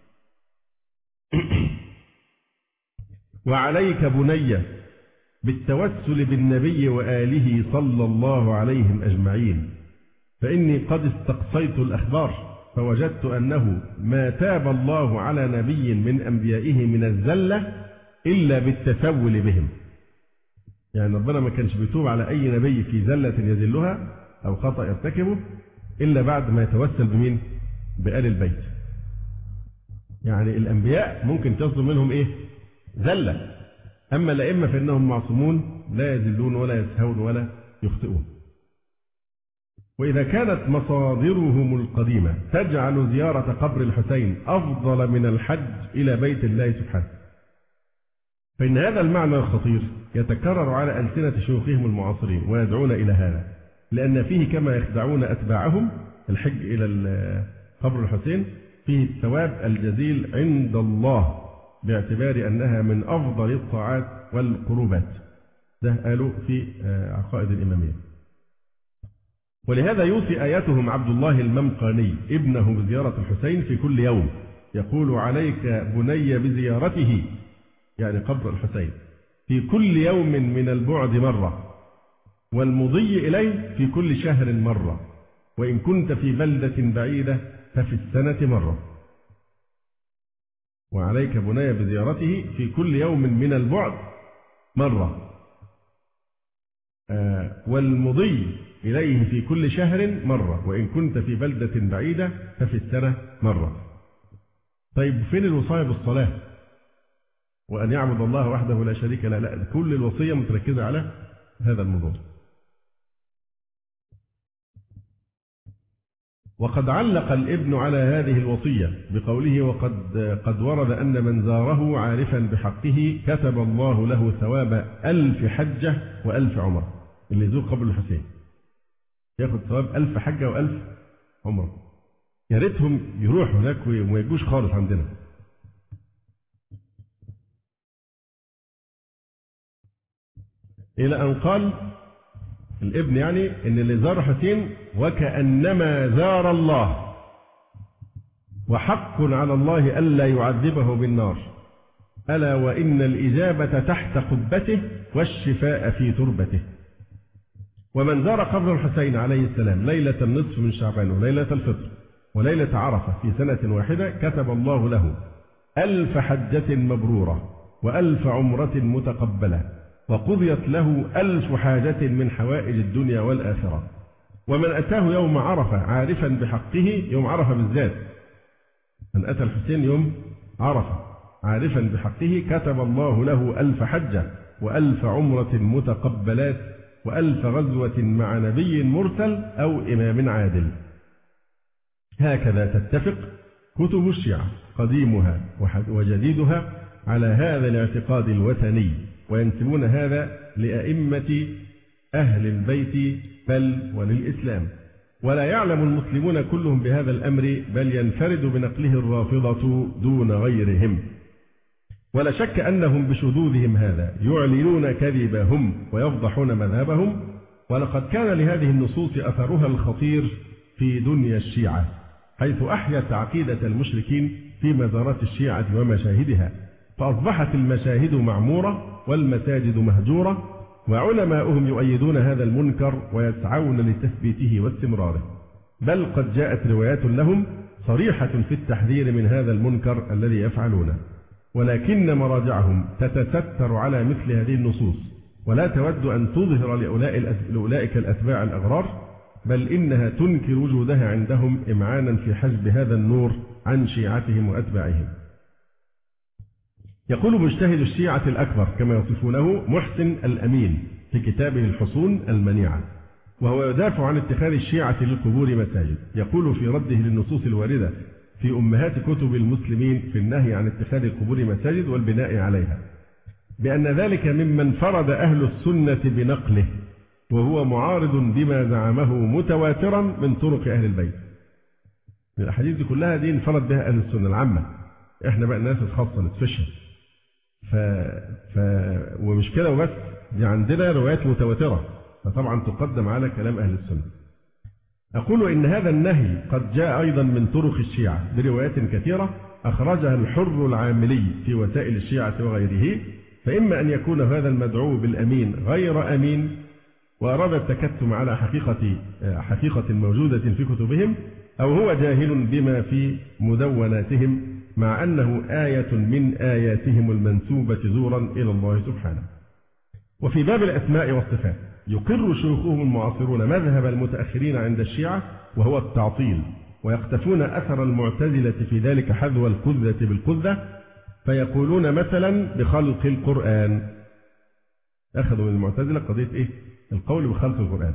وعليك بني بالتوسل بالنبي وآله صلى الله عليهم أجمعين، فإني قد استقصيت الأخبار فوجدت أنه ما تاب الله على نبي من أنبيائه من الزلة إلا بالتسول بهم. يعني ربنا ما كانش بيتوب على أي نبي في زلة يذلها أو خطأ يرتكبه إلا بعد ما يتوسل بمين؟ بآل البيت. يعني الأنبياء ممكن تصدر منهم إيه؟ زلة، أما الأئمة فإنهم معصومون لا يذلون ولا يسهون ولا يخطئون. وإذا كانت مصادرهم القديمة تجعل زيارة قبر الحسين أفضل من الحج إلى بيت الله سبحانه، فإن هذا المعنى الخطير يتكرر على ألسنة شيوخهم المعاصرين ويدعون إلى هذا، لأن فيه كما يخدعون أتباعهم الحج إلى قبر الحسين فيه الثواب الجزيل عند الله باعتبار أنها من أفضل الطاعات والقربات. ده قالوا في عقائد الإمامية. ولهذا يوصي آياتهم عبد الله الممقاني ابنه بزيارة الحسين في كل يوم، يقول: عليك بني بزيارته، يعني قبر الحسين، في كل يوم من البعد مرة، والمضي إليه في كل شهر مرة، وإن كنت في بلدة بعيدة ففي السنة مرة. وعليك بني بزيارته في كل يوم من البعد مرة، آه والمضي إليه في كل شهر مرة، وإن كنت في بلدة بعيدة ففي السنة مرة. طيب فين الوصايا بالصلاة وأن يعبد الله وحده لا شريك له؟ لا، كل الوصية متركزة على هذا الموضوع. وقد علق الابن على هذه الوصية بقوله: وقد قد ورد أن من زاره عارفا بحقه كتب الله له ثواب ألف حجة وألف عمرة. اللي يزور قبر الحسين ياخد ثواب ألف حجة وألف عمرة. يا ريتهم يروحوا هناك وما يجوش خالص عندنا. إلى أن قال الابن يعني إن اللي زار حسين وكأنما زار الله، وحق على الله ألا يعذبه بالنار، ألا وإن الإجابة تحت قبته والشفاء في تربته. ومن زار قبر الحسين عليه السلام ليلة النصف من شعبان وليلة الفطر وليلة عرفة في سنة واحدة كتب الله له ألف حجة مبرورة وألف عمرة متقبلة، وقضيت له ألف حاجة من حوائج الدنيا والآخرة. ومن أتاه يوم عرفة عارفا بحقه، يوم عرفة بالذات، من أتى الحسين يوم عرفة عارفا بحقه كتب الله له ألف حجة وألف عمرة متقبلات وألف غزوة مع نبي مرسل أو إمام عادل. هكذا تتفق كتب الشيعة قديمها وجديدها على هذا الاعتقاد الوثني، وينسبون هذا لأئمة أهل البيت بل وللإسلام. ولا يعلم المسلمون كلهم بهذا الأمر، بل ينفرد بنقله الرافضة دون غيرهم. ولا شك أنهم بشذوذهم هذا يعلنون كذبهم ويفضحون مذهبهم. ولقد كان لهذه النصوص أثرها الخطير في دنيا الشيعة، حيث أحيت عقيدة المشركين في مزارات الشيعة ومشاهدها، فأصبحت المشاهد معمورة والمساجد مهجورة، وعلماؤهم يؤيدون هذا المنكر ويسعون لتثبيته واستمراره. بل قد جاءت روايات لهم صريحة في التحذير من هذا المنكر الذي يفعلونه، ولكن مراجعهم تتستر على مثل هذه النصوص ولا تود أن تظهر لأولئك الأتباع الأغرار، بل إنها تنكر وجودها عندهم إمعانا في حجب هذا النور عن شيعتهم وأتباعهم. يقول مجتهد الشيعة الأكبر كما يصفونه محسن الأمين في كتابه الحصون المنيعة، وهو يدافع عن اتخاذ الشيعة للقبور مساجد، يقول في رده للنصوص الواردة في أمهات كتب المسلمين في النهي عن اتخاذ القبور مساجد والبناء عليها، بأن ذلك ممن فرد أهل السنة بنقله، وهو معارض بما زعمه متواترا من طرق أهل البيت. الأحاديث دي كلها دي انفرد بها أهل السنة العامة، إحنا بقى الناس الخاصة نتفشل. ف... ف... ومش كده وبس، دي عندنا روايات متواترة، فطبعا تقدم على كلام أهل السنة. أقول إن هذا النهي قد جاء أيضا من طرق الشيعة بروايات كثيرة أخرجها الحر العاملي في وسائل الشيعة وغيره، فإما أن يكون هذا المدعو بالأمين غير أمين وأراد التكتم على حقيقة حقيقة موجودة في كتبهم، أو هو جاهل بما في مدوناتهم مع أنه آية من آياتهم المنسوبة زورا إلى الله سبحانه. وفي باب الأسماء والصفات يقر شيوخهم المعاصرون مذهب المتأخرين عند الشيعة وهو التعطيل، ويقتفون أثر المعتزلة في ذلك حذو القذة بالقذة، فيقولون مثلا بخلق القرآن. أخذوا من المعتزلة قضية إيه؟ القول بخلق القرآن.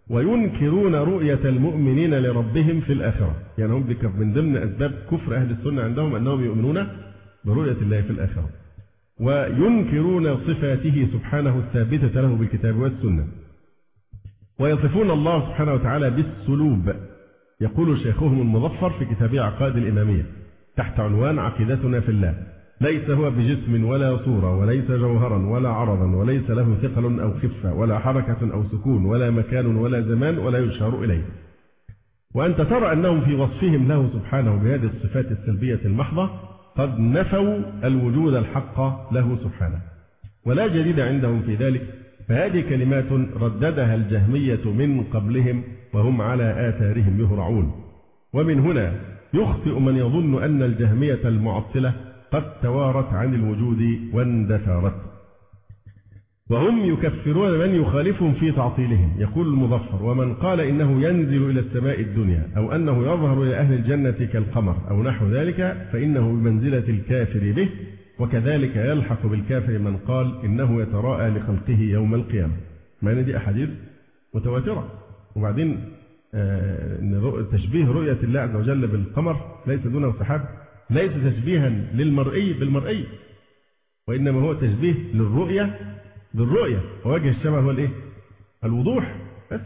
وينكرون رؤية المؤمنين لربهم في الآخرة. يعني هم من ضمن أسباب كفر أهل السنة عندهم أنهم يؤمنون برؤية الله في الآخرة. وينكرون صفاته سبحانه الثابتة له بالكتاب والسنة. ويصفون الله سبحانه وتعالى بالسلوب. يقول شيخهم المظفر في كتابه عقائد الإمامية تحت عنوان عقيدتنا في الله: ليس هو بجسم ولا صورة وليس جوهرا ولا عرضا وليس له ثقل أو خفة ولا حركة أو سكون ولا مكان ولا زمان ولا يشار إليه. وأنت ترى أنهم في وصفهم له سبحانه بهذه الصفات السلبية المحضة قد نفوا الوجود الحق له سبحانه، ولا جديد عندهم في ذلك. فهذه كلمات رددها الجهمية من قبلهم وهم على آثارهم يهرعون. ومن هنا يخطئ من يظن أن الجهمية المعطلة قد توارت عن الوجود واندثرت، وهم يكفرون من يخالفهم في تعطيلهم. يقول المظفر: ومن قال إنه ينزل إلى السماء الدنيا أو أنه يظهر إلى أهل الجنة كالقمر أو نحو ذلك فإنه بمنزلة الكافر به، وكذلك يلحق بالكافر من قال إنه يتراءى لخلقه يوم القيامة. معنى دي أحاديث متواترة. وبعدين آه تشبيه رؤية الله عز وجل بالقمر ليس دونه سحاب، ليس تشبيها للمرئي بالمرئي، وإنما هو تشبيه للرؤية بالرؤية، ووجه الشبه هو الإيه؟ الوضوح بس.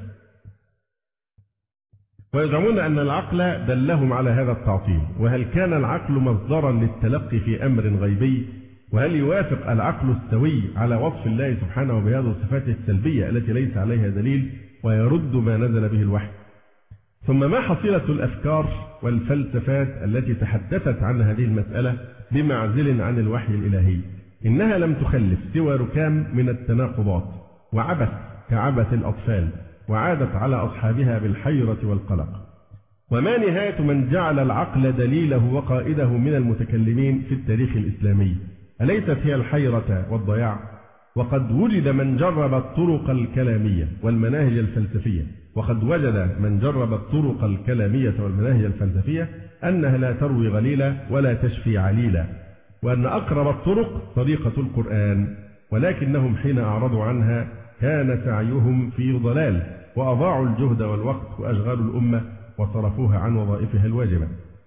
ويزعمون أن العقل دلهم على هذا التعطيل. وهل كان العقل مصدرا للتلقي في أمر غيبي؟ وهل يوافق العقل السوي على وصف الله سبحانه بهذه الصفات السلبية التي ليس عليها دليل ويرد ما نزل به الوحي؟ ثم ما حصيلة الأفكار والفلسفات التي تحدثت عن هذه المسألة بمعزل عن الوحي الإلهي؟ إنها لم تخلف سوى ركام من التناقضات وعبث كعبث الأطفال، وعادت على أصحابها بالحيرة والقلق. وما نهاية من جعل العقل دليله وقائده من المتكلمين في التاريخ الإسلامي؟ أليست هي الحيرة والضياع؟ وقد وجد من جرب الطرق الكلامية والمناهج الفلسفية، وقد وجد من جرب الطرق الكلامية والمناهج الفلسفية أنها لا تروي غليلا ولا تشفي عليلا، وأن أقرب الطرق طريقة القرآن، ولكنهم حين أعرضوا عنها كان سعيهم في ضلال، وأضاعوا الجهد والوقت وأشغال الأمة وصرفوها عن وظائفها الواجبة.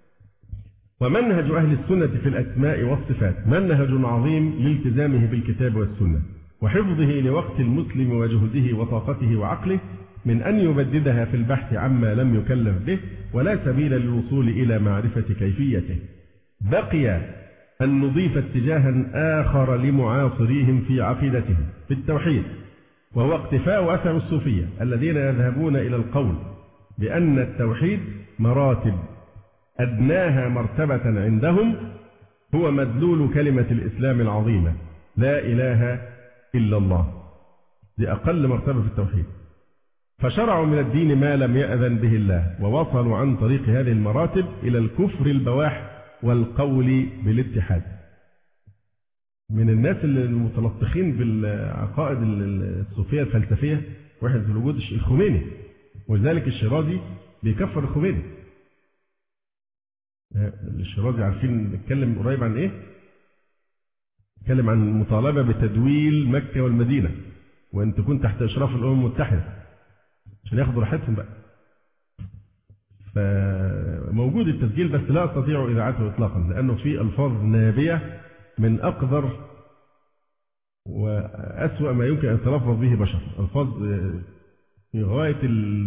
ومنهج أهل السنة في الأسماء والصفات منهج عظيم لالتزامه بالكتاب والسنة وحفظه لوقت المسلم وجهده وطاقته وعقله من أن يبددها في البحث عما لم يكلف به، ولا سبيل للوصول إلى معرفة كيفيته. بقي أن نضيف اتجاها آخر لمعاصريهم في عقيدتهم في التوحيد، وهو اقتفاء أثر الصوفية الذين يذهبون إلى القول بأن التوحيد مراتب، أدناها مرتبة عندهم هو مدلول كلمة الإسلام العظيمة لا إله إلا الله، دي أقل مرتبة في التوحيد. فشرعوا من الدين ما لم يأذن به الله، ووصلوا عن طريق هذه المراتب إلى الكفر البواح والقول بالاتحاد. من الناس المتلطخين بالعقائد الصوفية الفلسفية واحد في الوجود الخميني، ولذلك الشيرازي بيكفر الخميني. الشيرازي عارفين نتكلم قريب عن ايه؟ نتكلم عن المطالبة بتدويل مكة والمدينة وان تكون تحت اشراف الامم المتحدة عشان ياخدوا راحتهم بقى. فموجود التسجيل بس لا استطيع اذاعته اطلاقا لانه في الفاظ نابية من اقذر واسوأ ما يمكن ان يتلفظ به بشر، الفاظ في غاية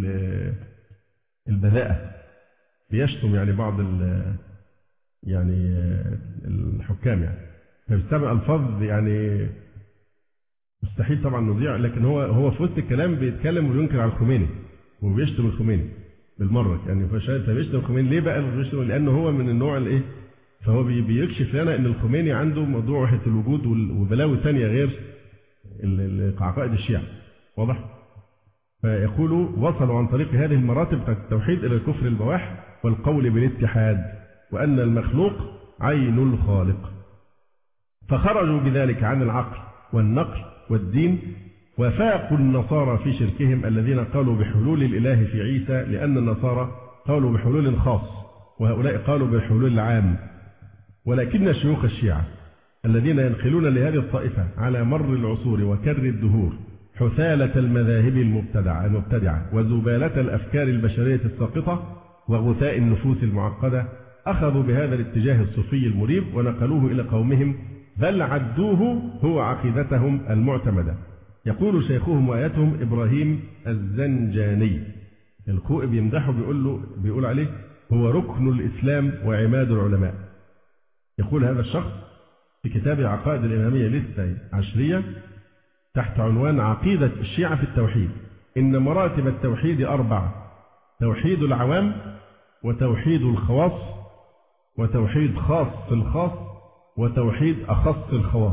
البذاءة، بيشتم يعني بعض يعني الحكام يعني، فبيستعمل الفاظ يعني مستحيل طبعا نذيع، لكن هو هو في وسط الكلام بيتكلم وينكر على الخميني وبيشتم الخميني بالمره يعني. فبيشتم الخميني ليه بقى؟ بيشتم لانه هو من النوع الايه، فهو بيكشف لنا ان الخميني عنده موضوع وحدة الوجود وبلاوي ثانيه غير عقائد الشيعة، واضح؟ فيقولوا وصلوا عن طريق هذه المراتب بتاعت التوحيد إلى الكفر البواح والقول بالاتحاد، وأن المخلوق عين الخالق. فخرجوا بذلك عن العقل والنقل والدين، وفاقوا النصارى في شركهم الذين قالوا بحلول الإله في عيسى، لأن النصارى قالوا بحلول خاص وهؤلاء قالوا بحلول العام. ولكن شيوخ الشيعة الذين ينقلون لهذه الطائفة على مر العصور وكر الدهور حثالة المذاهب المبتدعة المبتدعة وزبالة الأفكار البشرية الساقطة وغثاء النفوس المعقدة، أخذوا بهذا الاتجاه الصوفي المريب ونقلوه إلى قومهم، بل عدوه هو عقيدتهم المعتمدة. يقول شيخهم وآيتهم إبراهيم الزنجاني، الكوئي بيمدحه بيقول له بيقول عليه هو ركن الإسلام وعماد العلماء. يقول هذا الشخص في كتاب عقائد الإمامية الاثني عشرية تحت عنوان عقيدة الشيعة في التوحيد: إن مراتب التوحيد أربعة: توحيد العوام، وتوحيد الخواص، وتوحيد خاص الخاص، وتوحيد أخص الخواص.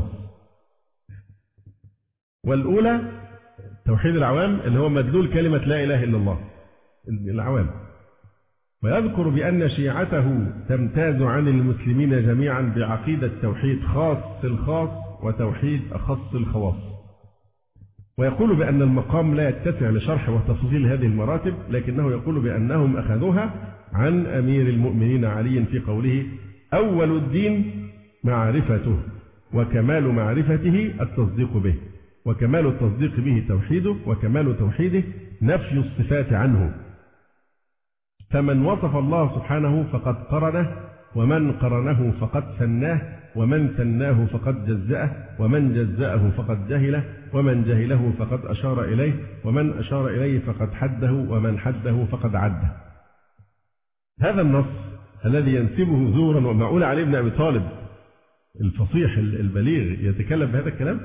والأولى توحيد العوام اللي هو مدلول كلمة لا إله إلا الله، العوام. ويذكر بأن شيعته تمتاز عن المسلمين جميعا بعقيدة توحيد خاص الخاص وتوحيد أخص الخواص. ويقول بأن المقام لا يتسع لشرح وتفصيل هذه المراتب، لكنه يقول بأنهم أخذوها عن أمير المؤمنين علي في قوله: أول الدين معرفته، وكمال معرفته التصديق به، وكمال التصديق به توحيده، وكمال توحيده نفي الصفات عنه. فمن وصف الله سبحانه فقد قرنه، ومن قرنه فقد ثناه، ومن ثناه فقد جزأه، ومن جزأه فقد جهله، ومن جهله فقد أشار إليه، ومن أشار إليه فقد حده، ومن حده فقد عده. هذا النص الذي ينسبه زورا، ومعقول علي بن أبي طالب الفصيح البليغ يتكلم بهذا الكلام؟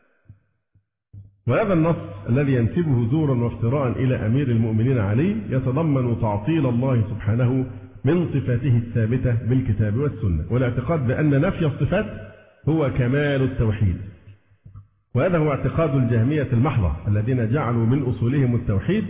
وهذا النص الذي ينسبه زورا وافتراء إلى أمير المؤمنين علي يتضمن تعطيل الله سبحانه من صفاته الثابتة بالكتاب والسنة، والاعتقاد بأن نفي الصفات هو كمال التوحيد. وهذا هو اعتقاد الجهمية المحضة الذين جعلوا من أصولهم التوحيد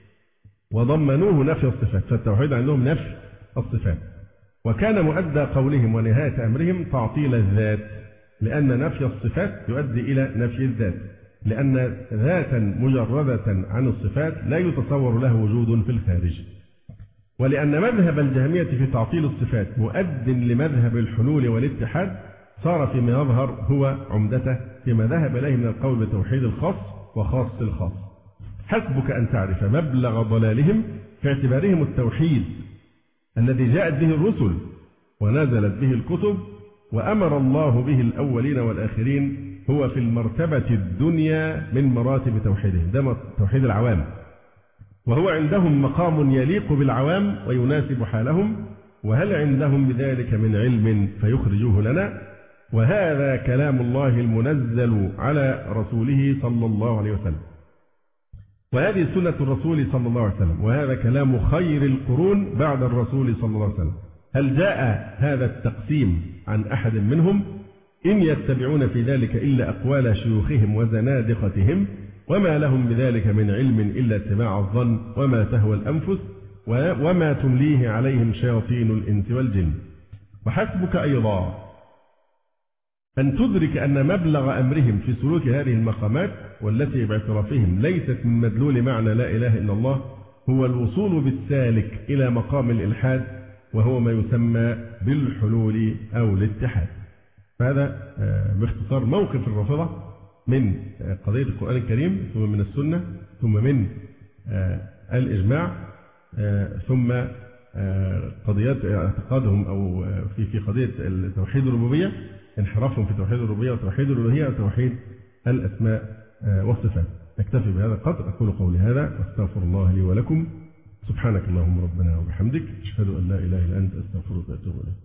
وضمنوه نفي الصفات، فالتوحيد عندهم نفي الصفات. وكان مؤدى قولهم ونهاية أمرهم تعطيل الذات، لأن نفي الصفات يؤدي إلى نفي الذات، لأن ذاتا مجردة عن الصفات لا يتصور له وجود في الخارج. ولأن مذهب الجهمية في تعطيل الصفات مؤد لمذهب الحلول والاتحاد، صار فيما يظهر هو عمدته فيما ذهب إليه من القول بتوحيد الخاص وخاص الخاص. حسبك أن تعرف مبلغ ضلالهم في اعتبارهم التوحيد الذي جاءت به الرسل ونزلت به الكتب وأمر الله به الأولين والآخرين هو في المرتبة الدنيا من مراتب توحيدهم، ده توحيد العوام، وهو عندهم مقام يليق بالعوام ويناسب حالهم، وهل عندهم بذلك من علم فيخرجوه لنا؟ وهذا كلام الله المنزل على رسوله صلى الله عليه وسلم، وهذه سنة الرسول صلى الله عليه وسلم، وهذا كلام خير القرون بعد الرسول صلى الله عليه وسلم. هل جاء هذا التقسيم عن أحد منهم؟ إن يتبعون في ذلك إلا أقوال شيوخهم وزنادقتهم، وما لهم بذلك من علم إلا اتباع الظن وما تهوى الأنفس وما تمليه عليهم شياطين الإنس والجن. وحسبك أيضا أن تدرك أن مبلغ أمرهم في سلوك هذه المقامات والتي باعترافهم ليست من مدلول معنى لا إله إلا الله هو الوصول بالسالك إلى مقام الإلحاد، وهو ما يسمى بالحلول أو الاتحاد. فهذا باختصار موقف الرافضة من قضية القرآن الكريم، ثم من السنة، ثم من الإجماع، ثم قضيات اعتقادهم أو في في قضية توحيد الربوبية، انحرافهم في توحيد الربوبية وتوحيد الألوهية وتوحيد الأسماء والصفات. نكتفي بهذا القدر. أقول قولي هذا واستغفر الله لي ولكم. سبحانك اللهم ربنا وبحمدك، أشهد أن لا إله إلا أنت، أستغفرك وأتوب إليك.